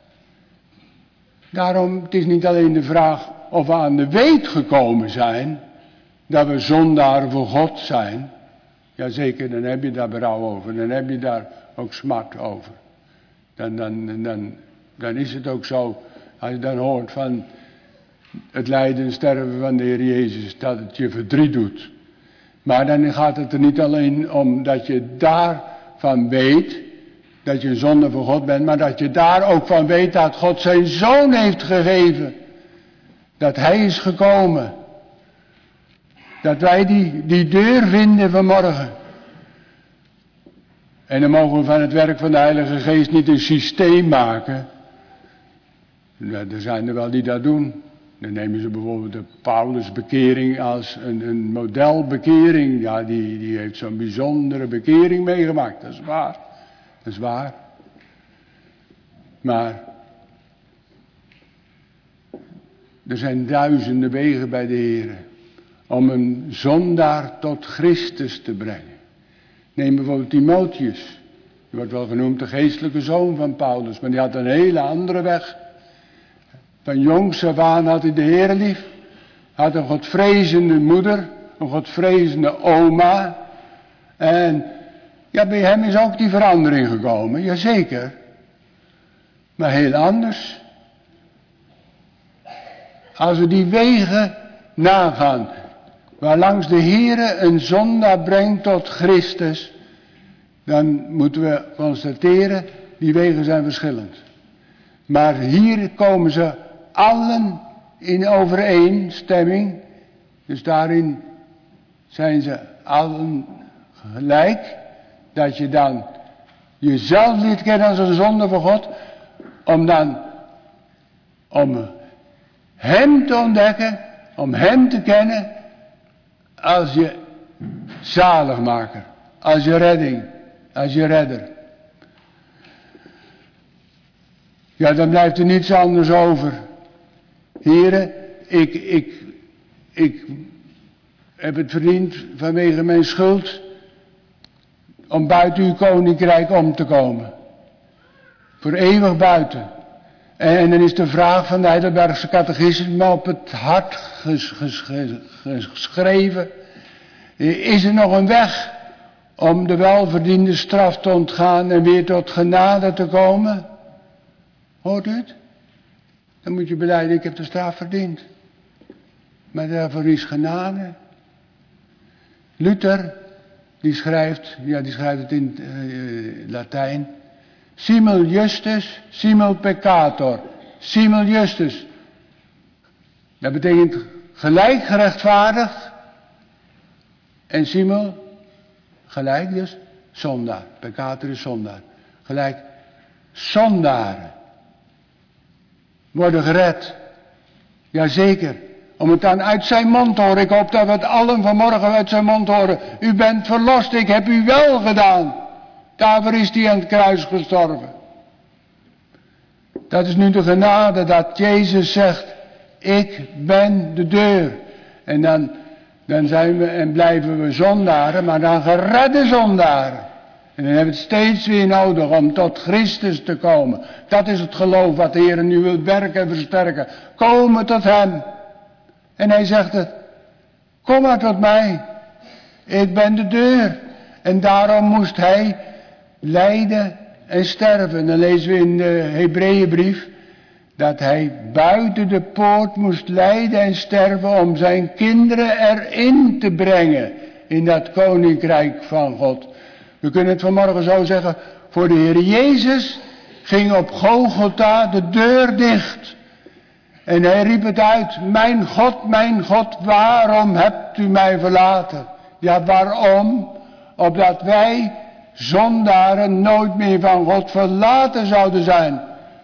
Daarom, het is niet alleen de vraag of we aan de weet gekomen zijn. Dat we zondaren voor God zijn. Jazeker, dan heb je daar berouw over. Dan heb je daar ook smart over. Dan, dan, dan, dan is het ook zo. Als je dan hoort van het lijden en sterven van de Heer Jezus. Dat het je verdriet doet. Maar dan gaat het er niet alleen om dat je daarvan weet. Dat je een zonde voor God bent. Maar dat je daar ook van weet dat God zijn zoon heeft gegeven. Dat hij is gekomen. Dat wij die, die deur vinden vanmorgen. En dan mogen we van het werk van de Heilige Geest niet een systeem maken. Ja, er zijn er wel die dat doen. Dan nemen ze bijvoorbeeld de Paulusbekering als een, een modelbekering. Ja, die, die heeft zo'n bijzondere bekering meegemaakt. Dat is waar. Dat is waar. Maar er zijn duizenden wegen bij de Heer om een zondaar tot Christus te brengen. Neem bijvoorbeeld Timotheus. Die wordt wel genoemd de geestelijke zoon van Paulus, maar die had een hele andere weg. Van jongs af aan had hij de Heer lief. Had een godvrezende moeder, een godvrezende oma. En ja, bij hem is ook die verandering gekomen, jazeker. Maar heel anders. Als we die wegen nagaan, waarlangs de Heere een zondaar brengt tot Christus, dan moeten we constateren, die wegen zijn verschillend. Maar hier komen ze allen in overeenstemming, dus daarin zijn ze allen gelijk, dat je dan jezelf liet kennen als een zonde voor God, om dan, om hem te ontdekken, om hem te kennen, als je zaligmaker, als je redding, als je redder. Ja, dan blijft er niets anders over. Heren, ik, ik, ik heb het verdiend vanwege mijn schuld om buiten uw koninkrijk om te komen. Voor eeuwig buiten. En dan is de vraag van de Heidelbergse catechismus me op het hart ges, ges, ges, ges, geschreven. Is er nog een weg om de welverdiende straf te ontgaan en weer tot genade te komen? Hoort u het? Dan moet je belijden, ik heb de straf verdiend. Maar daarvoor is genade. Luther, die schrijft, ja die schrijft het in uh, Latijn. Simul justus, simul peccator. Simul justus. Dat betekent gelijk gerechtvaardigd. En simul, gelijk dus, zondaar. Peccator is zondaar. Gelijk, zondaren worden gered. Jazeker. Om het dan uit zijn mond te horen. Ik hoop dat we het allen vanmorgen uit zijn mond horen. U bent verlost, ik heb u wel gedaan. Daarvoor is hij aan het kruis gestorven. Dat is nu de genade dat Jezus zegt, ik ben de deur. En dan, dan zijn we en blijven we zondaren, maar dan geredde zondaren. En dan hebben we het steeds weer nodig om tot Christus te komen. Dat is het geloof wat de Heer nu wil werken en versterken. Komen tot hem. En hij zegt het, kom maar tot mij. Ik ben de deur. En daarom moest hij lijden en sterven. Dan lezen we in de Hebreeënbrief dat hij buiten de poort moest lijden en sterven om zijn kinderen erin te brengen in dat koninkrijk van God. We kunnen het vanmorgen zo zeggen, voor de Heer Jezus ging op Golgotha de deur dicht. En hij riep het uit, mijn God, mijn God, waarom hebt u mij verlaten? Ja, waarom? Opdat wij zondaren nooit meer van God verlaten zouden zijn.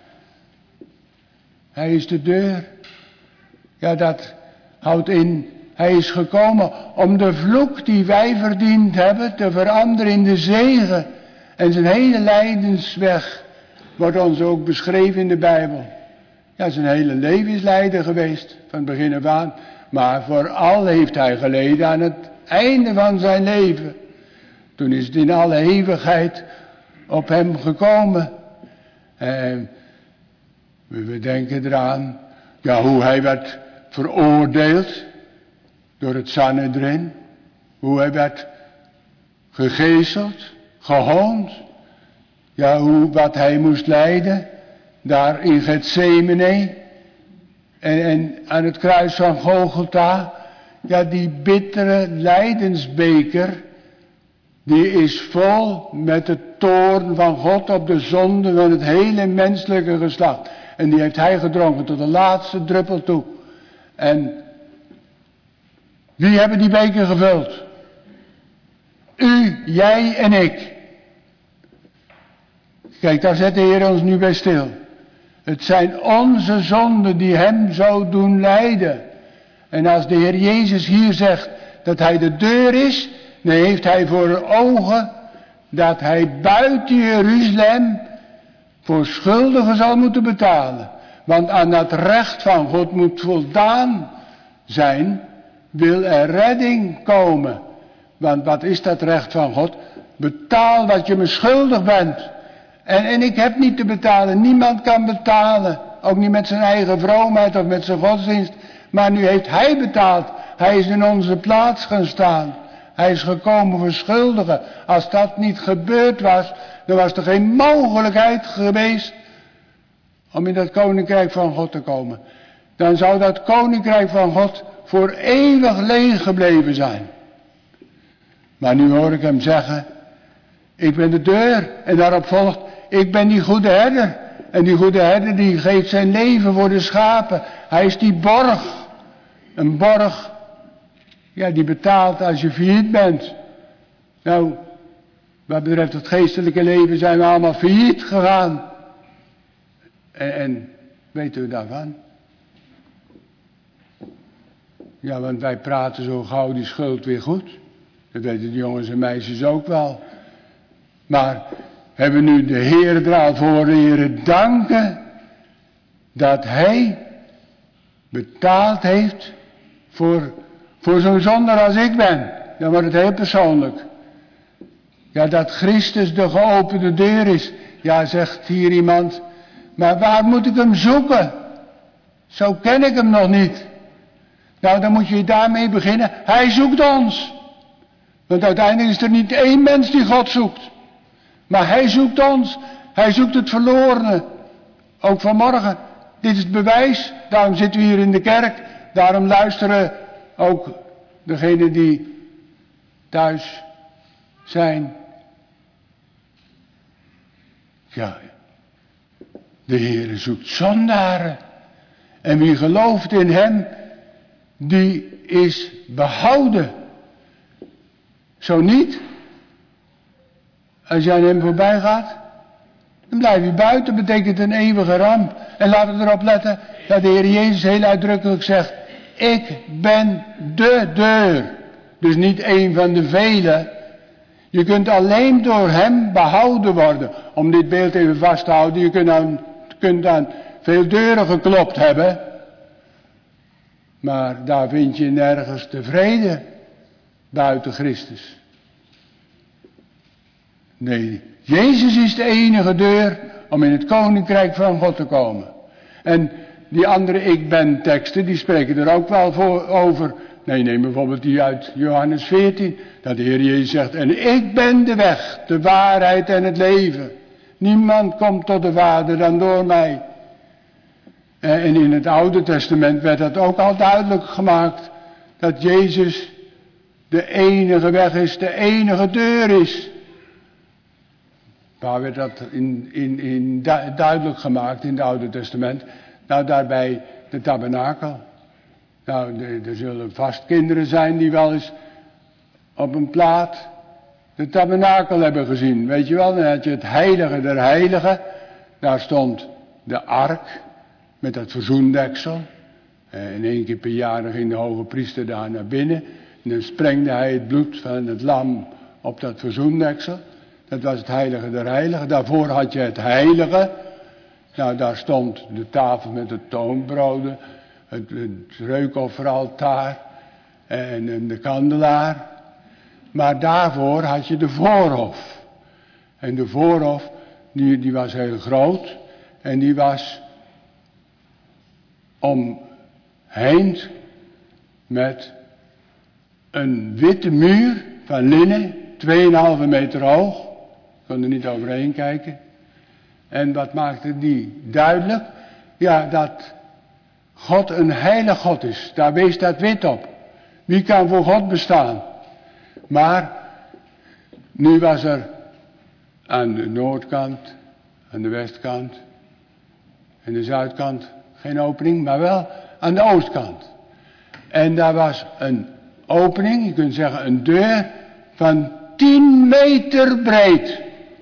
Hij is de deur. Ja, dat houdt in. Hij is gekomen om de vloek die wij verdiend hebben te veranderen in de zegen. En zijn hele lijdensweg wordt ons ook beschreven in de Bijbel. Ja, zijn hele leven is lijden geweest, van het begin af aan. Maar vooral heeft hij geleden aan het einde van zijn leven. Toen is het in alle eeuwigheid op hem gekomen. En we denken eraan, ja, hoe hij werd veroordeeld door het Sanhedrin. Hoe hij werd gegezeld, gehoond. Ja, hoe, wat hij moest lijden, daar in Gethsemane. En, en aan het kruis van Golgotha. Ja, die bittere lijdensbeker, die is vol met de toorn van God op de zonde van het hele menselijke geslacht. En die heeft hij gedronken tot de laatste druppel toe. En wie hebben die beker gevuld? U, jij en ik. Kijk, daar zet de Heer ons nu bij stil. Het zijn onze zonden die hem zo doen lijden. En als de Heer Jezus hier zegt dat hij de deur is, dan heeft hij voor ogen dat hij buiten Jeruzalem voor schuldigen zal moeten betalen. Want aan dat recht van God moet voldaan zijn, wil er redding komen. Want wat is dat recht van God? Betaal wat je me schuldig bent. En, en ik heb niet te betalen. Niemand kan betalen. Ook niet met zijn eigen vroomheid of met zijn godsdienst. Maar nu heeft hij betaald. Hij is in onze plaats gaan staan. Hij is gekomen voor schuldigen. Als dat niet gebeurd was, dan was er geen mogelijkheid geweest om in dat koninkrijk van God te komen. Dan zou dat koninkrijk van God voor eeuwig leeg gebleven zijn. Maar nu hoor ik hem zeggen, ik ben de deur. En daarop volgt, ik ben die goede herder. En die goede herder die geeft zijn leven voor de schapen. Hij is die borg. Een borg, ja, die betaalt als je failliet bent. Nou, wat betreft het geestelijke leven zijn we allemaal failliet gegaan. En, en weten we daarvan? Ja, want wij praten zo gauw die schuld weer goed. Dat weten de jongens en meisjes ook wel. Maar hebben we nu de Heer er al voor leren danken dat Hij betaald heeft voor, voor zo'n zondaar als ik ben. Dan wordt het heel persoonlijk. Ja, dat Christus de geopende deur is. Ja, zegt hier iemand, maar waar moet ik hem zoeken? Zo ken ik hem nog niet. Nou, dan moet je daarmee beginnen. Hij zoekt ons. Want uiteindelijk is er niet één mens die God zoekt. Maar hij zoekt ons. Hij zoekt het verlorene. Ook vanmorgen. Dit is het bewijs. Daarom zitten we hier in de kerk. Daarom luisteren ook degenen die thuis zijn. Ja, de Heer zoekt zondaren. En wie gelooft in hem, die is behouden. Zo niet, als je aan hem voorbij gaat, dan blijf je buiten, betekent een eeuwige ramp. En laten we erop letten dat de Heer Jezus heel uitdrukkelijk zegt, ik ben de deur. Dus niet één van de velen. Je kunt alleen door hem behouden worden. Om dit beeld even vast te houden, je kunt aan, kunt aan veel deuren geklopt hebben. Maar daar vind je nergens tevreden buiten Christus. Nee, Jezus is de enige deur om in het koninkrijk van God te komen. En die andere ik ben teksten, die spreken er ook wel voor over. Nee, neem bijvoorbeeld die uit Johannes veertien. Dat de Heer Jezus zegt, en ik ben de weg, de waarheid en het leven. Niemand komt tot de Vader dan door mij. En in het Oude Testament werd dat ook al duidelijk gemaakt. Dat Jezus de enige weg is, de enige deur is. Waar werd dat in, in, in du- duidelijk gemaakt in het Oude Testament? Nou, daarbij de tabernakel. Nou, er, er zullen vast kinderen zijn die wel eens op een plaat de tabernakel hebben gezien. Weet je wel, dan had je het heilige der heiligen. Daar stond de ark met dat verzoendeksel. En één keer per jaar ging de hoge priester daar naar binnen. En dan sprengde hij het bloed van het lam op dat verzoendeksel. Dat was het heilige der heiligen. Daarvoor had je het heilige. Nou, daar stond de tafel met de toonbroden. Het, het reukofferaltaar. En, en de kandelaar. Maar daarvoor had je de voorhof. En de voorhof, die, die was heel groot. En die was omheind met een witte muur van linnen, tweeënhalve meter hoog. Ik kon er niet overheen kijken. En wat maakte die duidelijk? Ja, dat God een heilig God is. Daar wees dat wit op. Wie kan voor God bestaan? Maar nu was er aan de noordkant, aan de westkant en de zuidkant geen opening, maar wel aan de oostkant. En daar was een opening, je kunt zeggen een deur van tien meter breed.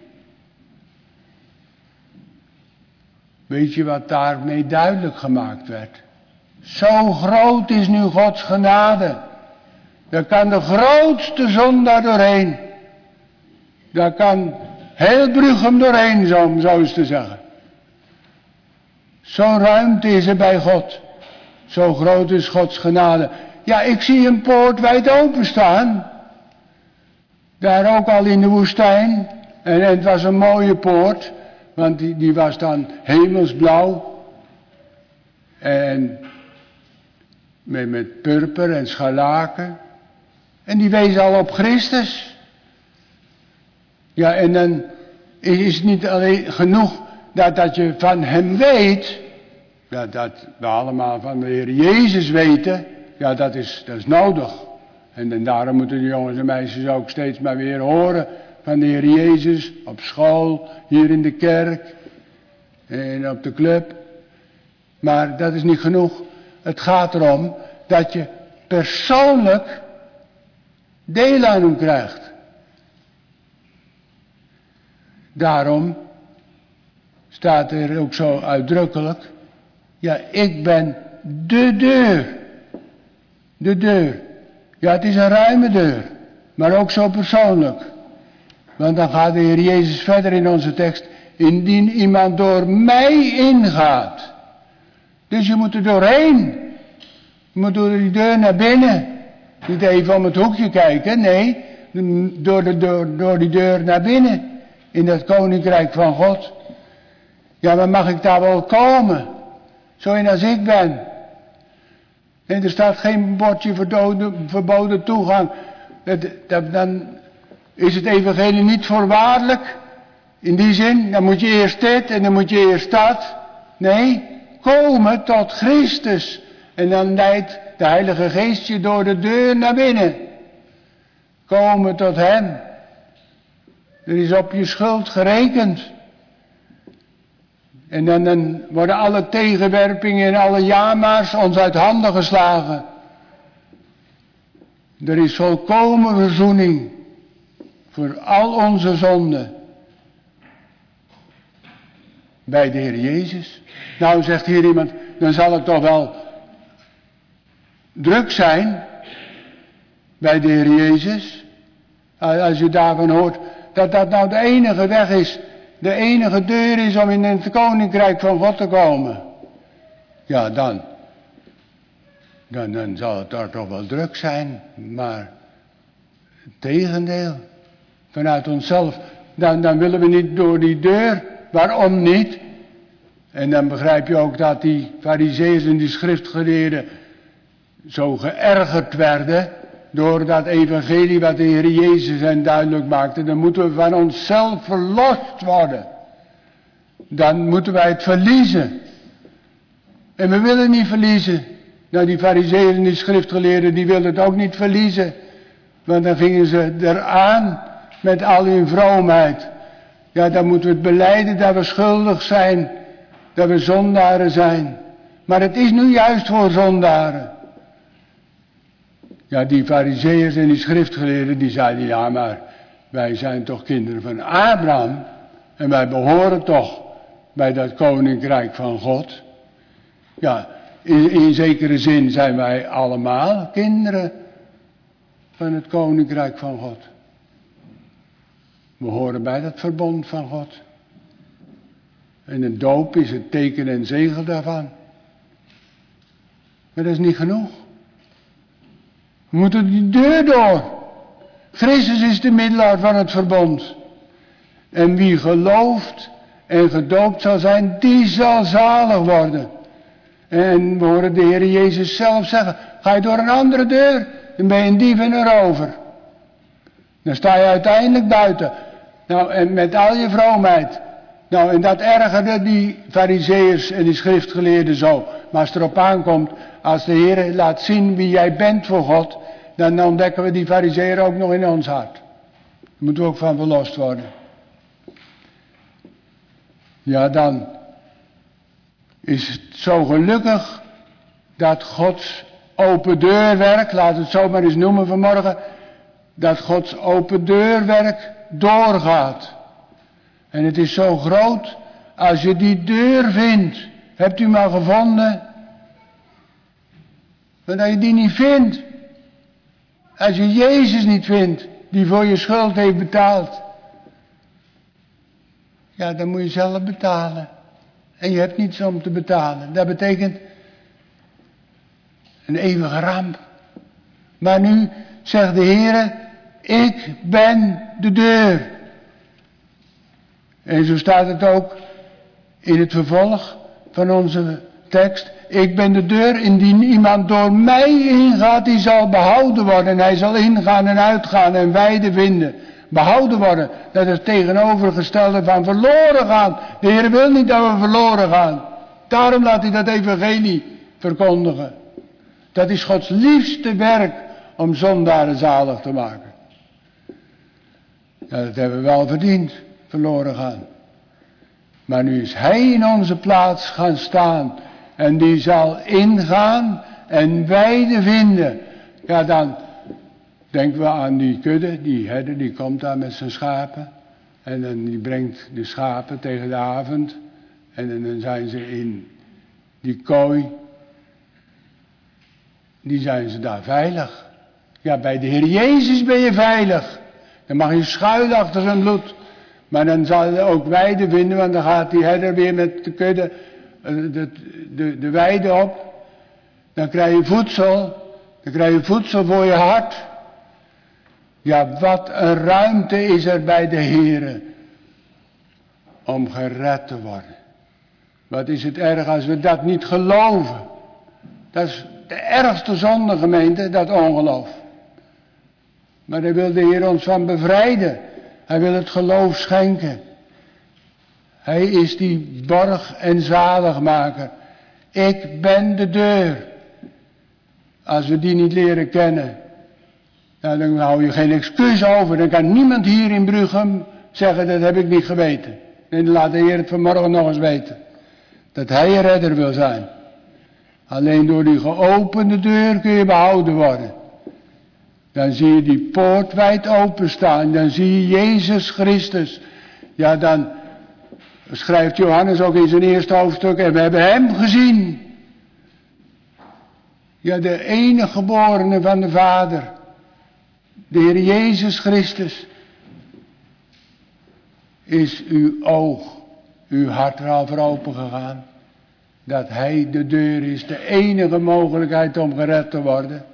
Weet je wat daarmee duidelijk gemaakt werd? Zo groot is nu Gods genade. Daar kan de grootste zondaar doorheen. Daar kan heel Bruchem doorheen, zo, om zo eens te zeggen. Zo'n ruimte is er bij God. Zo groot is Gods genade. Ja, ik zie een poort wijd openstaan. Daar ook al in de woestijn. En, en het was een mooie poort. Want die, die was dan hemelsblauw. En met, met purper en scharlaken. En die wees al op Christus. Ja, en dan is het niet alleen genoeg dat, dat je van hem weet. Ja, dat we allemaal van de Heer Jezus weten. Ja, dat is, dat is nodig. En, en daarom moeten de jongens en meisjes ook steeds maar weer horen van de Heer Jezus. Op school, hier in de kerk en op de club. Maar dat is niet genoeg. Het gaat erom dat je persoonlijk deel aan hem krijgt. Daarom staat er ook zo uitdrukkelijk. Ja, ik ben de deur. De deur. Ja, het is een ruime deur. Maar ook zo persoonlijk. Want dan gaat de Heer Jezus verder in onze tekst. Indien iemand door mij ingaat. Dus je moet er doorheen. Je moet door die deur naar binnen. Niet even om het hoekje kijken. Nee, door, de, door, door die deur naar binnen. In dat koninkrijk van God. Ja, maar mag ik daar wel komen? Zo in als ik ben. En er staat geen bordje verboden, verboden toegang. Dat, dat, dan is het evangelie niet voorwaardelijk. In die zin, dan moet je eerst dit en dan moet je eerst dat. Nee, komen tot Christus. En dan leidt de Heilige Geest je door de deur naar binnen. Komen tot hem. Er is op je schuld gerekend. En dan, dan worden alle tegenwerpingen en alle jama's ons uit handen geslagen. Er is volkomen verzoening voor al onze zonden. Bij de Heer Jezus. Nou, zegt hier iemand, dan zal het toch wel druk zijn bij de Heer Jezus. Als je daarvan hoort dat dat nou de enige weg is, de enige deur is om in het koninkrijk van God te komen. Ja, dan, dan, dan zal het daar toch wel druk zijn, maar het tegendeel, vanuit onszelf, dan, dan willen we niet door die deur. Waarom niet? En dan begrijp je ook dat die farizeeërs en die schriftgeleerden zo geërgerd werden door dat evangelie wat de Heer Jezus hen duidelijk maakte. Dan moeten we van onszelf verlost worden. Dan moeten wij het verliezen. En we willen niet verliezen. Nou, die farizeeërs en die schriftgeleerden, die wilden het ook niet verliezen. Want dan gingen ze eraan met al hun vroomheid. Ja, dan moeten we het belijden dat we schuldig zijn. Dat we zondaren zijn. Maar het is nu juist voor zondaren. Ja, die farizeeërs en die schriftgeleerden, die zeiden, ja, maar wij zijn toch kinderen van Abraham. En wij behoren toch bij dat koninkrijk van God. Ja, in, in zekere zin zijn wij allemaal kinderen van het koninkrijk van God. We horen bij dat verbond van God. En een doop is het teken en zegel daarvan. Maar dat is niet genoeg. We moeten die deur door. Christus is de middelaar van het verbond. En wie gelooft en gedoopt zal zijn, die zal zalig worden. En we horen de Heer Jezus zelf zeggen, ga je door een andere deur, dan ben je een dief en een rover. Dan sta je uiteindelijk buiten. Nou, en met al je vroomheid. Nou, en dat ergerde die farizeeërs en die schriftgeleerden zo. Maar als het erop aankomt, als de Heer laat zien wie jij bent voor God, dan ontdekken we die farizeeën ook nog in ons hart. Daar moeten we ook van verlost worden. Ja, dan is het zo gelukkig dat Gods open deurwerk, laat het zo maar eens noemen vanmorgen, dat Gods open deurwerk doorgaat. En het is zo groot, als je die deur vindt, hebt u maar gevonden, maar dat je die niet vindt. Als je Jezus niet vindt, die voor je schuld heeft betaald, ja, dan moet je zelf betalen. En je hebt niets om te betalen. Dat betekent een eeuwige ramp. Maar nu zegt de Heer, ik ben de deur. En zo staat het ook in het vervolg van onze tekst. Ik ben de deur, indien iemand door mij ingaat, die zal behouden worden. En hij zal ingaan en uitgaan en weide vinden. Behouden worden, dat is het tegenovergestelde van verloren gaan. De Heer wil niet dat we verloren gaan. Daarom laat hij dat evangelie verkondigen. Dat is Gods liefste werk om zondaren zalig te maken. Ja, dat hebben we wel verdiend, verloren gaan. Maar nu is Hij in onze plaats gaan staan. En die zal ingaan en weide vinden. Ja, dan denken we aan die kudde, die herder, die komt daar met zijn schapen. En dan die brengt de schapen tegen de avond. En dan zijn ze in die kooi. Die zijn ze daar veilig. Ja, bij de Heer Jezus ben je veilig. Dan mag je schuilen achter zijn bloed. Maar dan zal je ook weide vinden, want dan gaat die herder weer met de kudde de, de, de weide op. Dan krijg je voedsel. Dan krijg je voedsel voor je hart. Ja, wat een ruimte is er bij de Heere om gered te worden. Wat is het erg als we dat niet geloven. Dat is de ergste zonde, gemeente, dat ongeloof. Maar daar wil de Heer ons van bevrijden. Hij wil het geloof schenken. Hij is die borg en zaligmaker. Ik ben de deur. Als we die niet leren kennen, nou, dan hou je geen excuus over. Dan kan niemand hier in Bruchem zeggen, dat heb ik niet geweten. En dan laat de Heer het vanmorgen nog eens weten. Dat Hij je redder wil zijn. Alleen door die geopende deur kun je behouden worden. Dan zie je die poort wijd openstaan. Dan zie je Jezus Christus. Ja, dan schrijft Johannes ook in zijn eerste hoofdstuk. En we hebben Hem gezien. Ja, de enige geborene van de Vader. De Heer Jezus Christus. Is uw oog, uw hart er al voor open gegaan. Dat Hij de deur is, de enige mogelijkheid om gered te worden.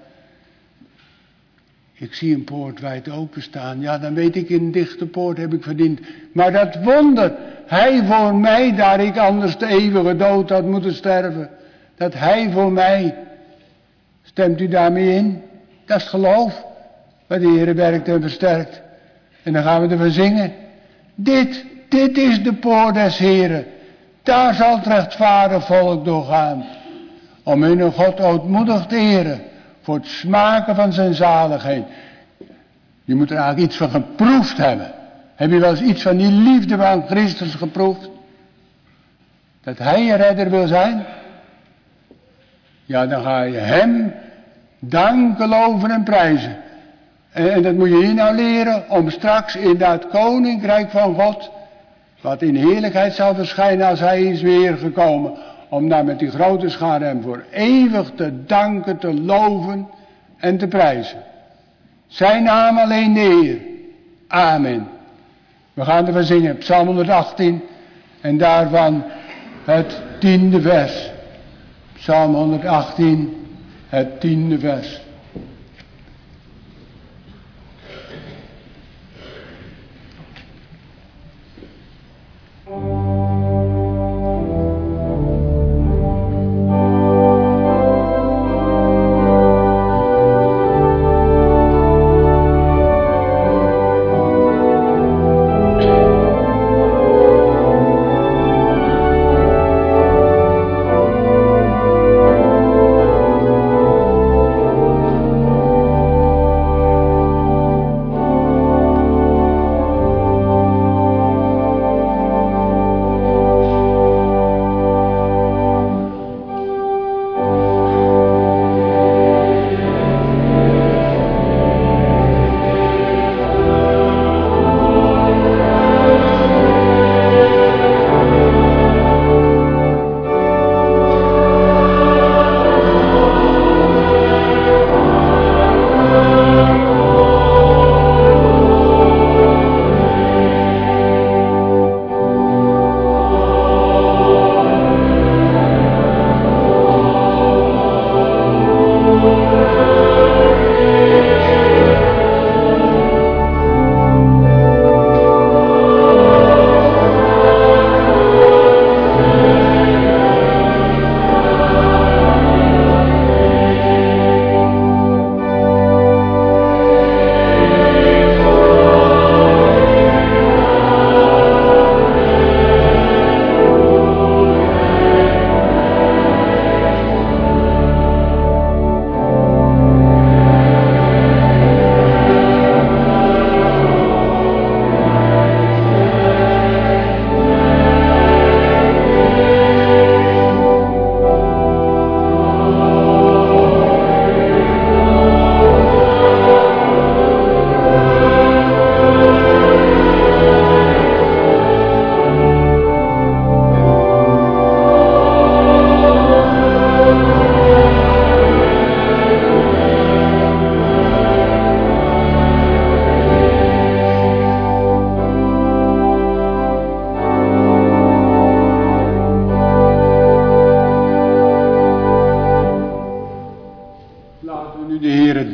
Ik zie een poort wijd openstaan. Ja, dan weet ik, in een dichte poort heb ik verdiend. Maar dat wonder, Hij voor mij, daar ik anders de eeuwige dood had moeten sterven. Dat Hij voor mij, stemt u daarmee in? Dat is het geloof, waar de Heer werkt en versterkt. En dan gaan we ervan zingen. Dit, dit is de poort des Heren. Daar zal het rechtvaardig volk doorgaan. Om hun God ootmoedig te eren. Voor het smaken van zijn zaligheid. Je moet er eigenlijk iets van geproefd hebben. Heb je wel eens iets van die liefde van Christus geproefd? Dat Hij je redder wil zijn? Ja, dan ga je Hem danken, loven en prijzen. En, en dat moet je hier nou leren. Om straks in dat koninkrijk van God. Wat in heerlijkheid zal verschijnen als Hij is weergekomen. Om daar met die grote schare Hem voor eeuwig te danken, te loven en te prijzen. Zijn naam alleen de Heer. Amen. We gaan ervan zingen. Psalm honderdachttien. En daarvan het tiende vers. Psalm honderdachttien. Het tiende vers.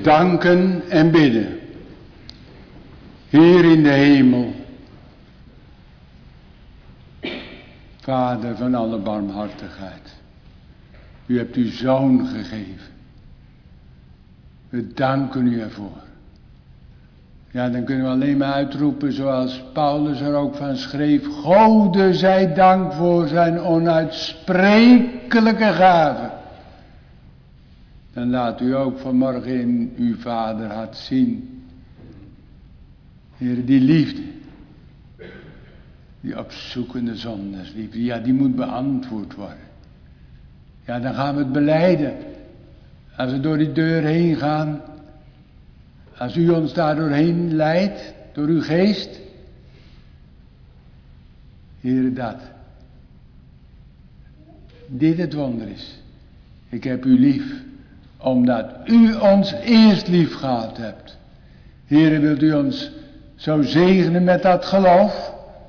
danken en bidden. Heer in de hemel, Vader van alle barmhartigheid, u hebt uw Zoon gegeven. We danken u ervoor. Ja, dan kunnen we alleen maar uitroepen zoals Paulus er ook van schreef. Gode zij dank voor zijn onuitsprekelijke gave. Dan laat u ook vanmorgen in uw Vaderhart zien. Heer, die liefde. Die opzoekende zondersliefde. Ja, die moet beantwoord worden. Ja, dan gaan we het belijden. Als we door die deur heen gaan. Als u ons daar doorheen leidt. Door uw geest. Heer, dat. Dit het wonder is. Ik heb u lief. Omdat u ons eerst lief gehad hebt. Heer, wilt u ons zo zegenen met dat geloof?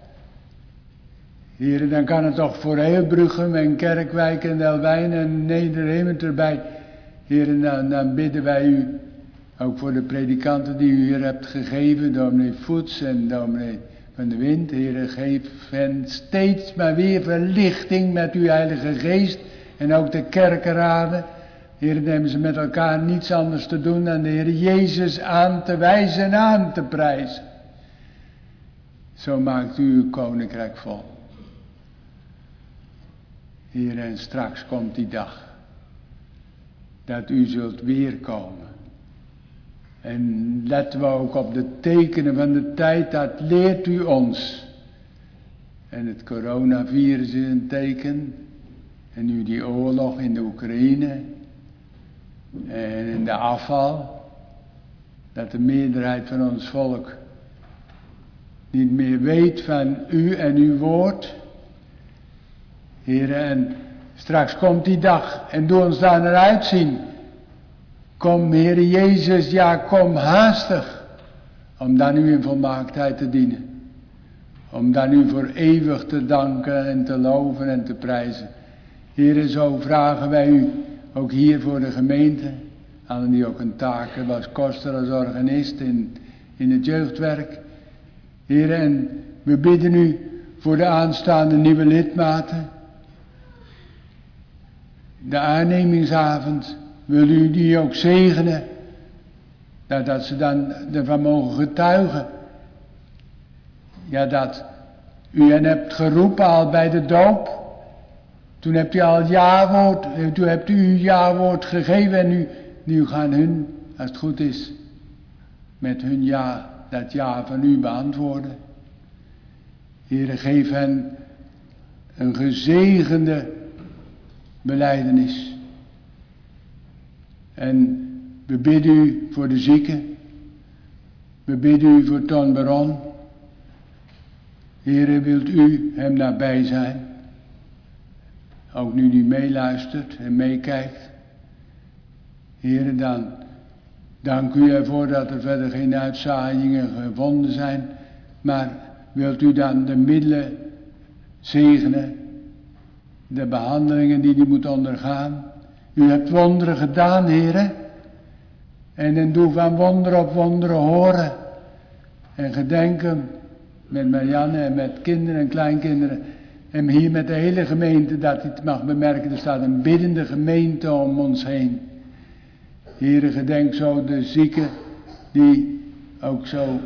Heer, dan kan het toch voor heel Bruchem en Kerkwijk en Delwijn en Nederhemert erbij. Heer, dan, dan bidden wij u, ook voor de predikanten die u hier hebt gegeven, dominee Voets en dominee van de Wind. Heer, geef hen steeds maar weer verlichting met uw Heilige Geest en ook de kerkenraden. Heer, nemen ze met elkaar niets anders te doen dan de Heer Jezus aan te wijzen en aan te prijzen. Zo maakt u uw koninkrijk vol. Heer, en straks komt die dag dat u zult weerkomen. En letten we ook op de tekenen van de tijd, dat leert u ons. En het coronavirus is een teken. En nu die oorlog in de Oekraïne. En in de afval. Dat de meerderheid van ons volk niet meer weet van u en uw woord. Heer, en straks komt die dag en doe ons daar naar uitzien. Kom, Heer Jezus, ja, kom haastig. Om dan u in volmaaktheid te dienen. Om dan u voor eeuwig te danken en te loven en te prijzen. Heer, zo vragen wij u, ook hier voor de gemeente. Allen die ook een taak hebben als koster, als organist in, in het jeugdwerk. Heer, en we bidden u voor de aanstaande nieuwe lidmaten. De aannemingsavond, wil u die ook zegenen. Dat, dat ze dan ervan mogen getuigen. Ja, dat u hen hebt geroepen al bij de doop. Toen hebt u al het ja-woord, toen hebt u uw ja-woord gegeven en nu, nu gaan hun, als het goed is, met hun ja, dat ja van u beantwoorden. Heere, geef hen een gezegende belijdenis. En we bidden u voor de zieken. We bidden u voor Ton Baron. Heere, wilt u hem nabij zijn? Ook nu die meeluistert en meekijkt. Heere, dan dank u ervoor dat er verder geen uitzaaiingen gevonden zijn. Maar wilt u dan de middelen zegenen? De behandelingen die hij moet ondergaan. U hebt wonderen gedaan, Heere. En dan doe van wonderen op wonderen horen. En gedenken met Marianne en met kinderen en kleinkinderen. En hier met de hele gemeente, dat hij het mag bemerken. Er staat een biddende gemeente om ons heen. Heere, gedenk zo de zieken die ook zo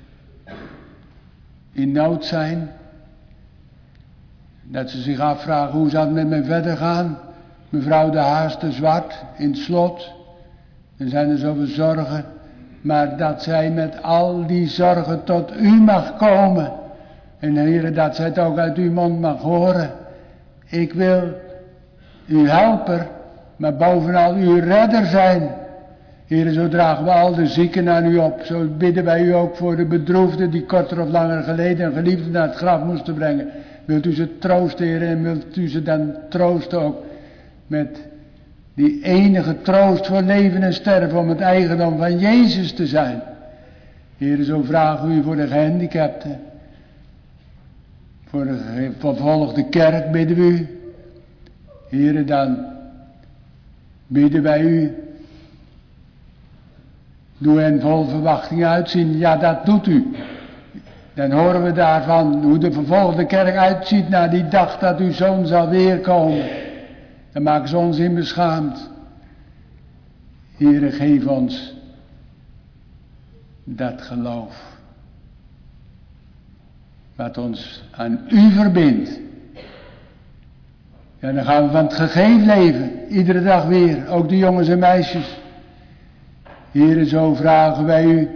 in nood zijn. Dat ze zich afvragen, hoe zal het met mij verder gaan? Mevrouw de Haas de Zwart in het slot. Er zijn er zoveel zorgen. Maar dat zij met al die zorgen tot u mag komen. En Heere, dat zij het ook uit uw mond mag horen. Ik wil uw helper, maar bovenal uw redder zijn. Heere, zo dragen we al de zieken aan u op. Zo bidden wij u ook voor de bedroefden die korter of langer geleden een geliefde naar het graf moesten brengen. Wilt u ze troosten, Heere, en wilt u ze dan troosten ook met die enige troost voor leven en sterven om het eigendom van Jezus te zijn. Heere, zo vragen we u voor de gehandicapten. Voor de vervolgde kerk bidden we u. Heere, dan bidden wij u Doe hen vol verwachting uitzien. Ja, dat doet u. Dan horen we daarvan hoe de vervolgde kerk uitziet naar die dag dat uw zoon zal weerkomen. Dan maken ze ons in beschaamd. Heere, geef ons dat geloof. Wat ons aan u verbindt. Ja, dan gaan we van het gegeven leven. Iedere dag weer. Ook de jongens en meisjes. Heere, zo vragen wij u.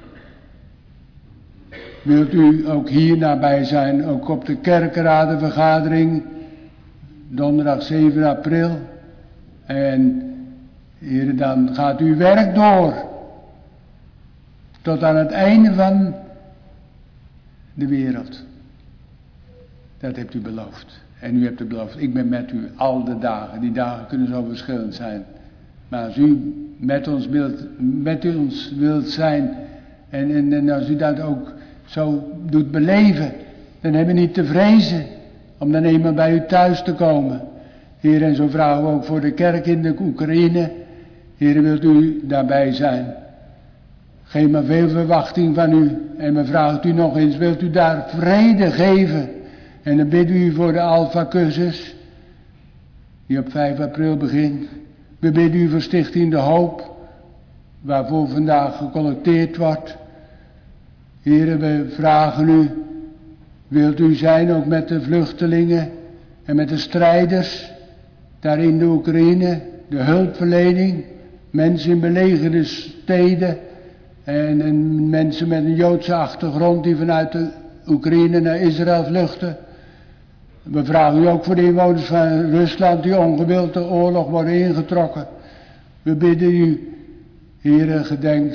Wilt u ook hier nabij zijn. Ook op de kerkenradenvergadering. Donderdag zeven april. En Heere, dan gaat uw werk door. Tot aan het einde van de wereld. Dat hebt u beloofd. En u hebt het beloofd, ik ben met u al de dagen. Die dagen kunnen zo verschillend zijn. Maar als u met ons wilt, met ons wilt zijn. En, en, en als u dat ook zo doet beleven. Dan hebben we niet te vrezen. Om dan eenmaal bij u thuis te komen. Heer, en zo vragen we ook voor de kerk in de Oekraïne. Heer, wilt u daarbij zijn. Geef maar veel verwachting van u. En we vragen u nog eens, wilt u daar vrede geven? En dan bidden we u voor de Alpha-cursus. Die op vijf april begint. We bidden u voor Stichting de Hoop. Waarvoor vandaag gecollecteerd wordt. Heren, we vragen u. Wilt u zijn ook met de vluchtelingen. En met de strijders. Daar in de Oekraïne. De hulpverlening. Mensen in belegerde steden. En, en mensen met een Joodse achtergrond die vanuit de Oekraïne naar Israël vluchten. We vragen u ook voor de inwoners van Rusland die ongewild de oorlog worden ingetrokken. We bidden u, Heere, gedenk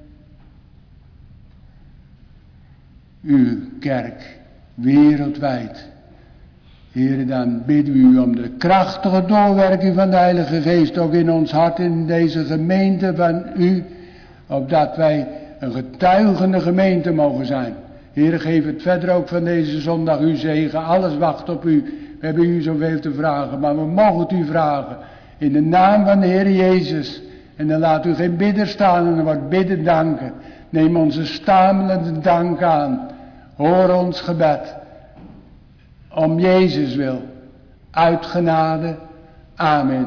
uw kerk wereldwijd. Heere, dan bidden we u om de krachtige doorwerking van de Heilige Geest ook in ons hart, in deze gemeente van u, opdat wij een getuigende gemeente mogen zijn. Heere, geef het verder ook van deze zondag uw zegen. Alles wacht op u. We hebben u zoveel te vragen, maar we mogen het u vragen. In de naam van de Heer Jezus. En dan laat u geen bidder staan en dan wordt bidden danken. Neem onze stamelende dank aan. Hoor ons gebed. Om Jezus wil. Uit genade. Amen.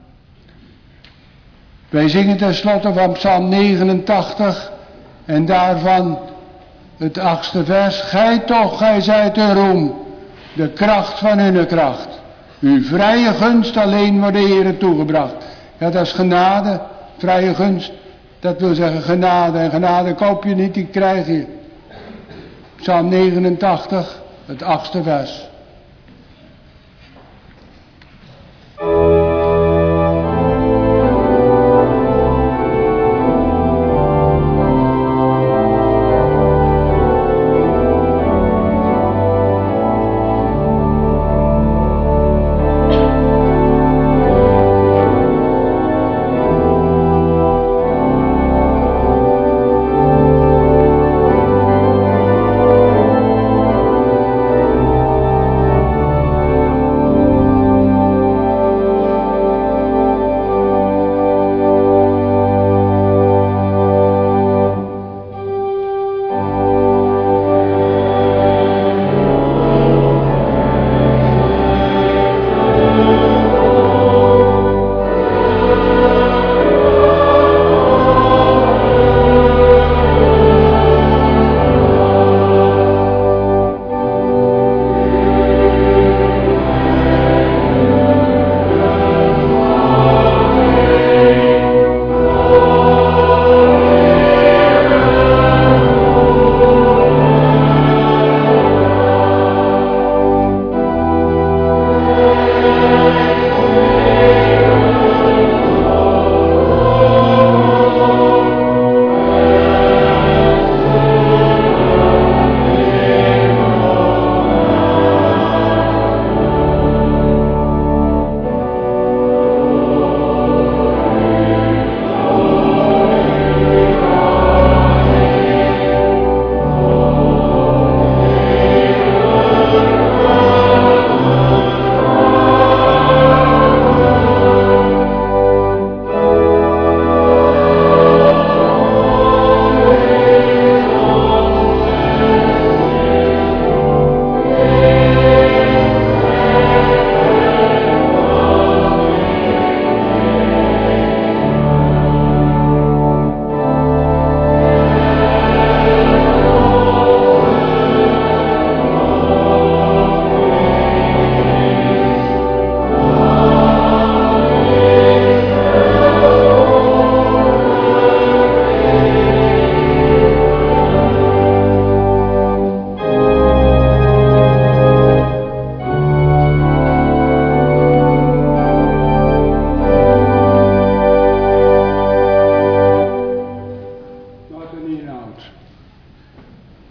Wij zingen tenslotte van Psalm negenentachtig. En daarvan het achtste vers. Gij toch, gij zijt een roem. De kracht van hun kracht. Uw vrije gunst alleen wordt de Heere toegebracht. Ja, dat is genade. Vrije gunst. Dat wil zeggen genade. En genade koop je niet, die krijg je. Psalm negenentachtig. Het achtste vers.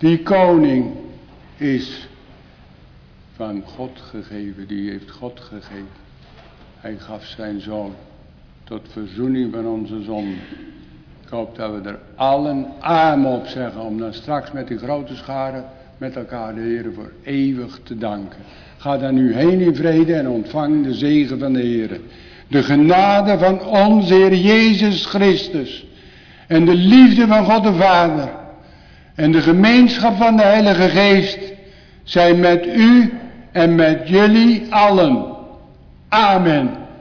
Die koning is van God gegeven, die heeft God gegeven. Hij gaf zijn zoon tot verzoening van onze zonden. Ik hoop dat we er allen amen op zeggen, om dan straks met die grote schare met elkaar de Heer voor eeuwig te danken. Ga dan nu heen in vrede en ontvang de zegen van de Heer. De genade van onze Heer Jezus Christus en de liefde van God de Vader en de gemeenschap van de Heilige Geest zijn met u en met jullie allen. Amen.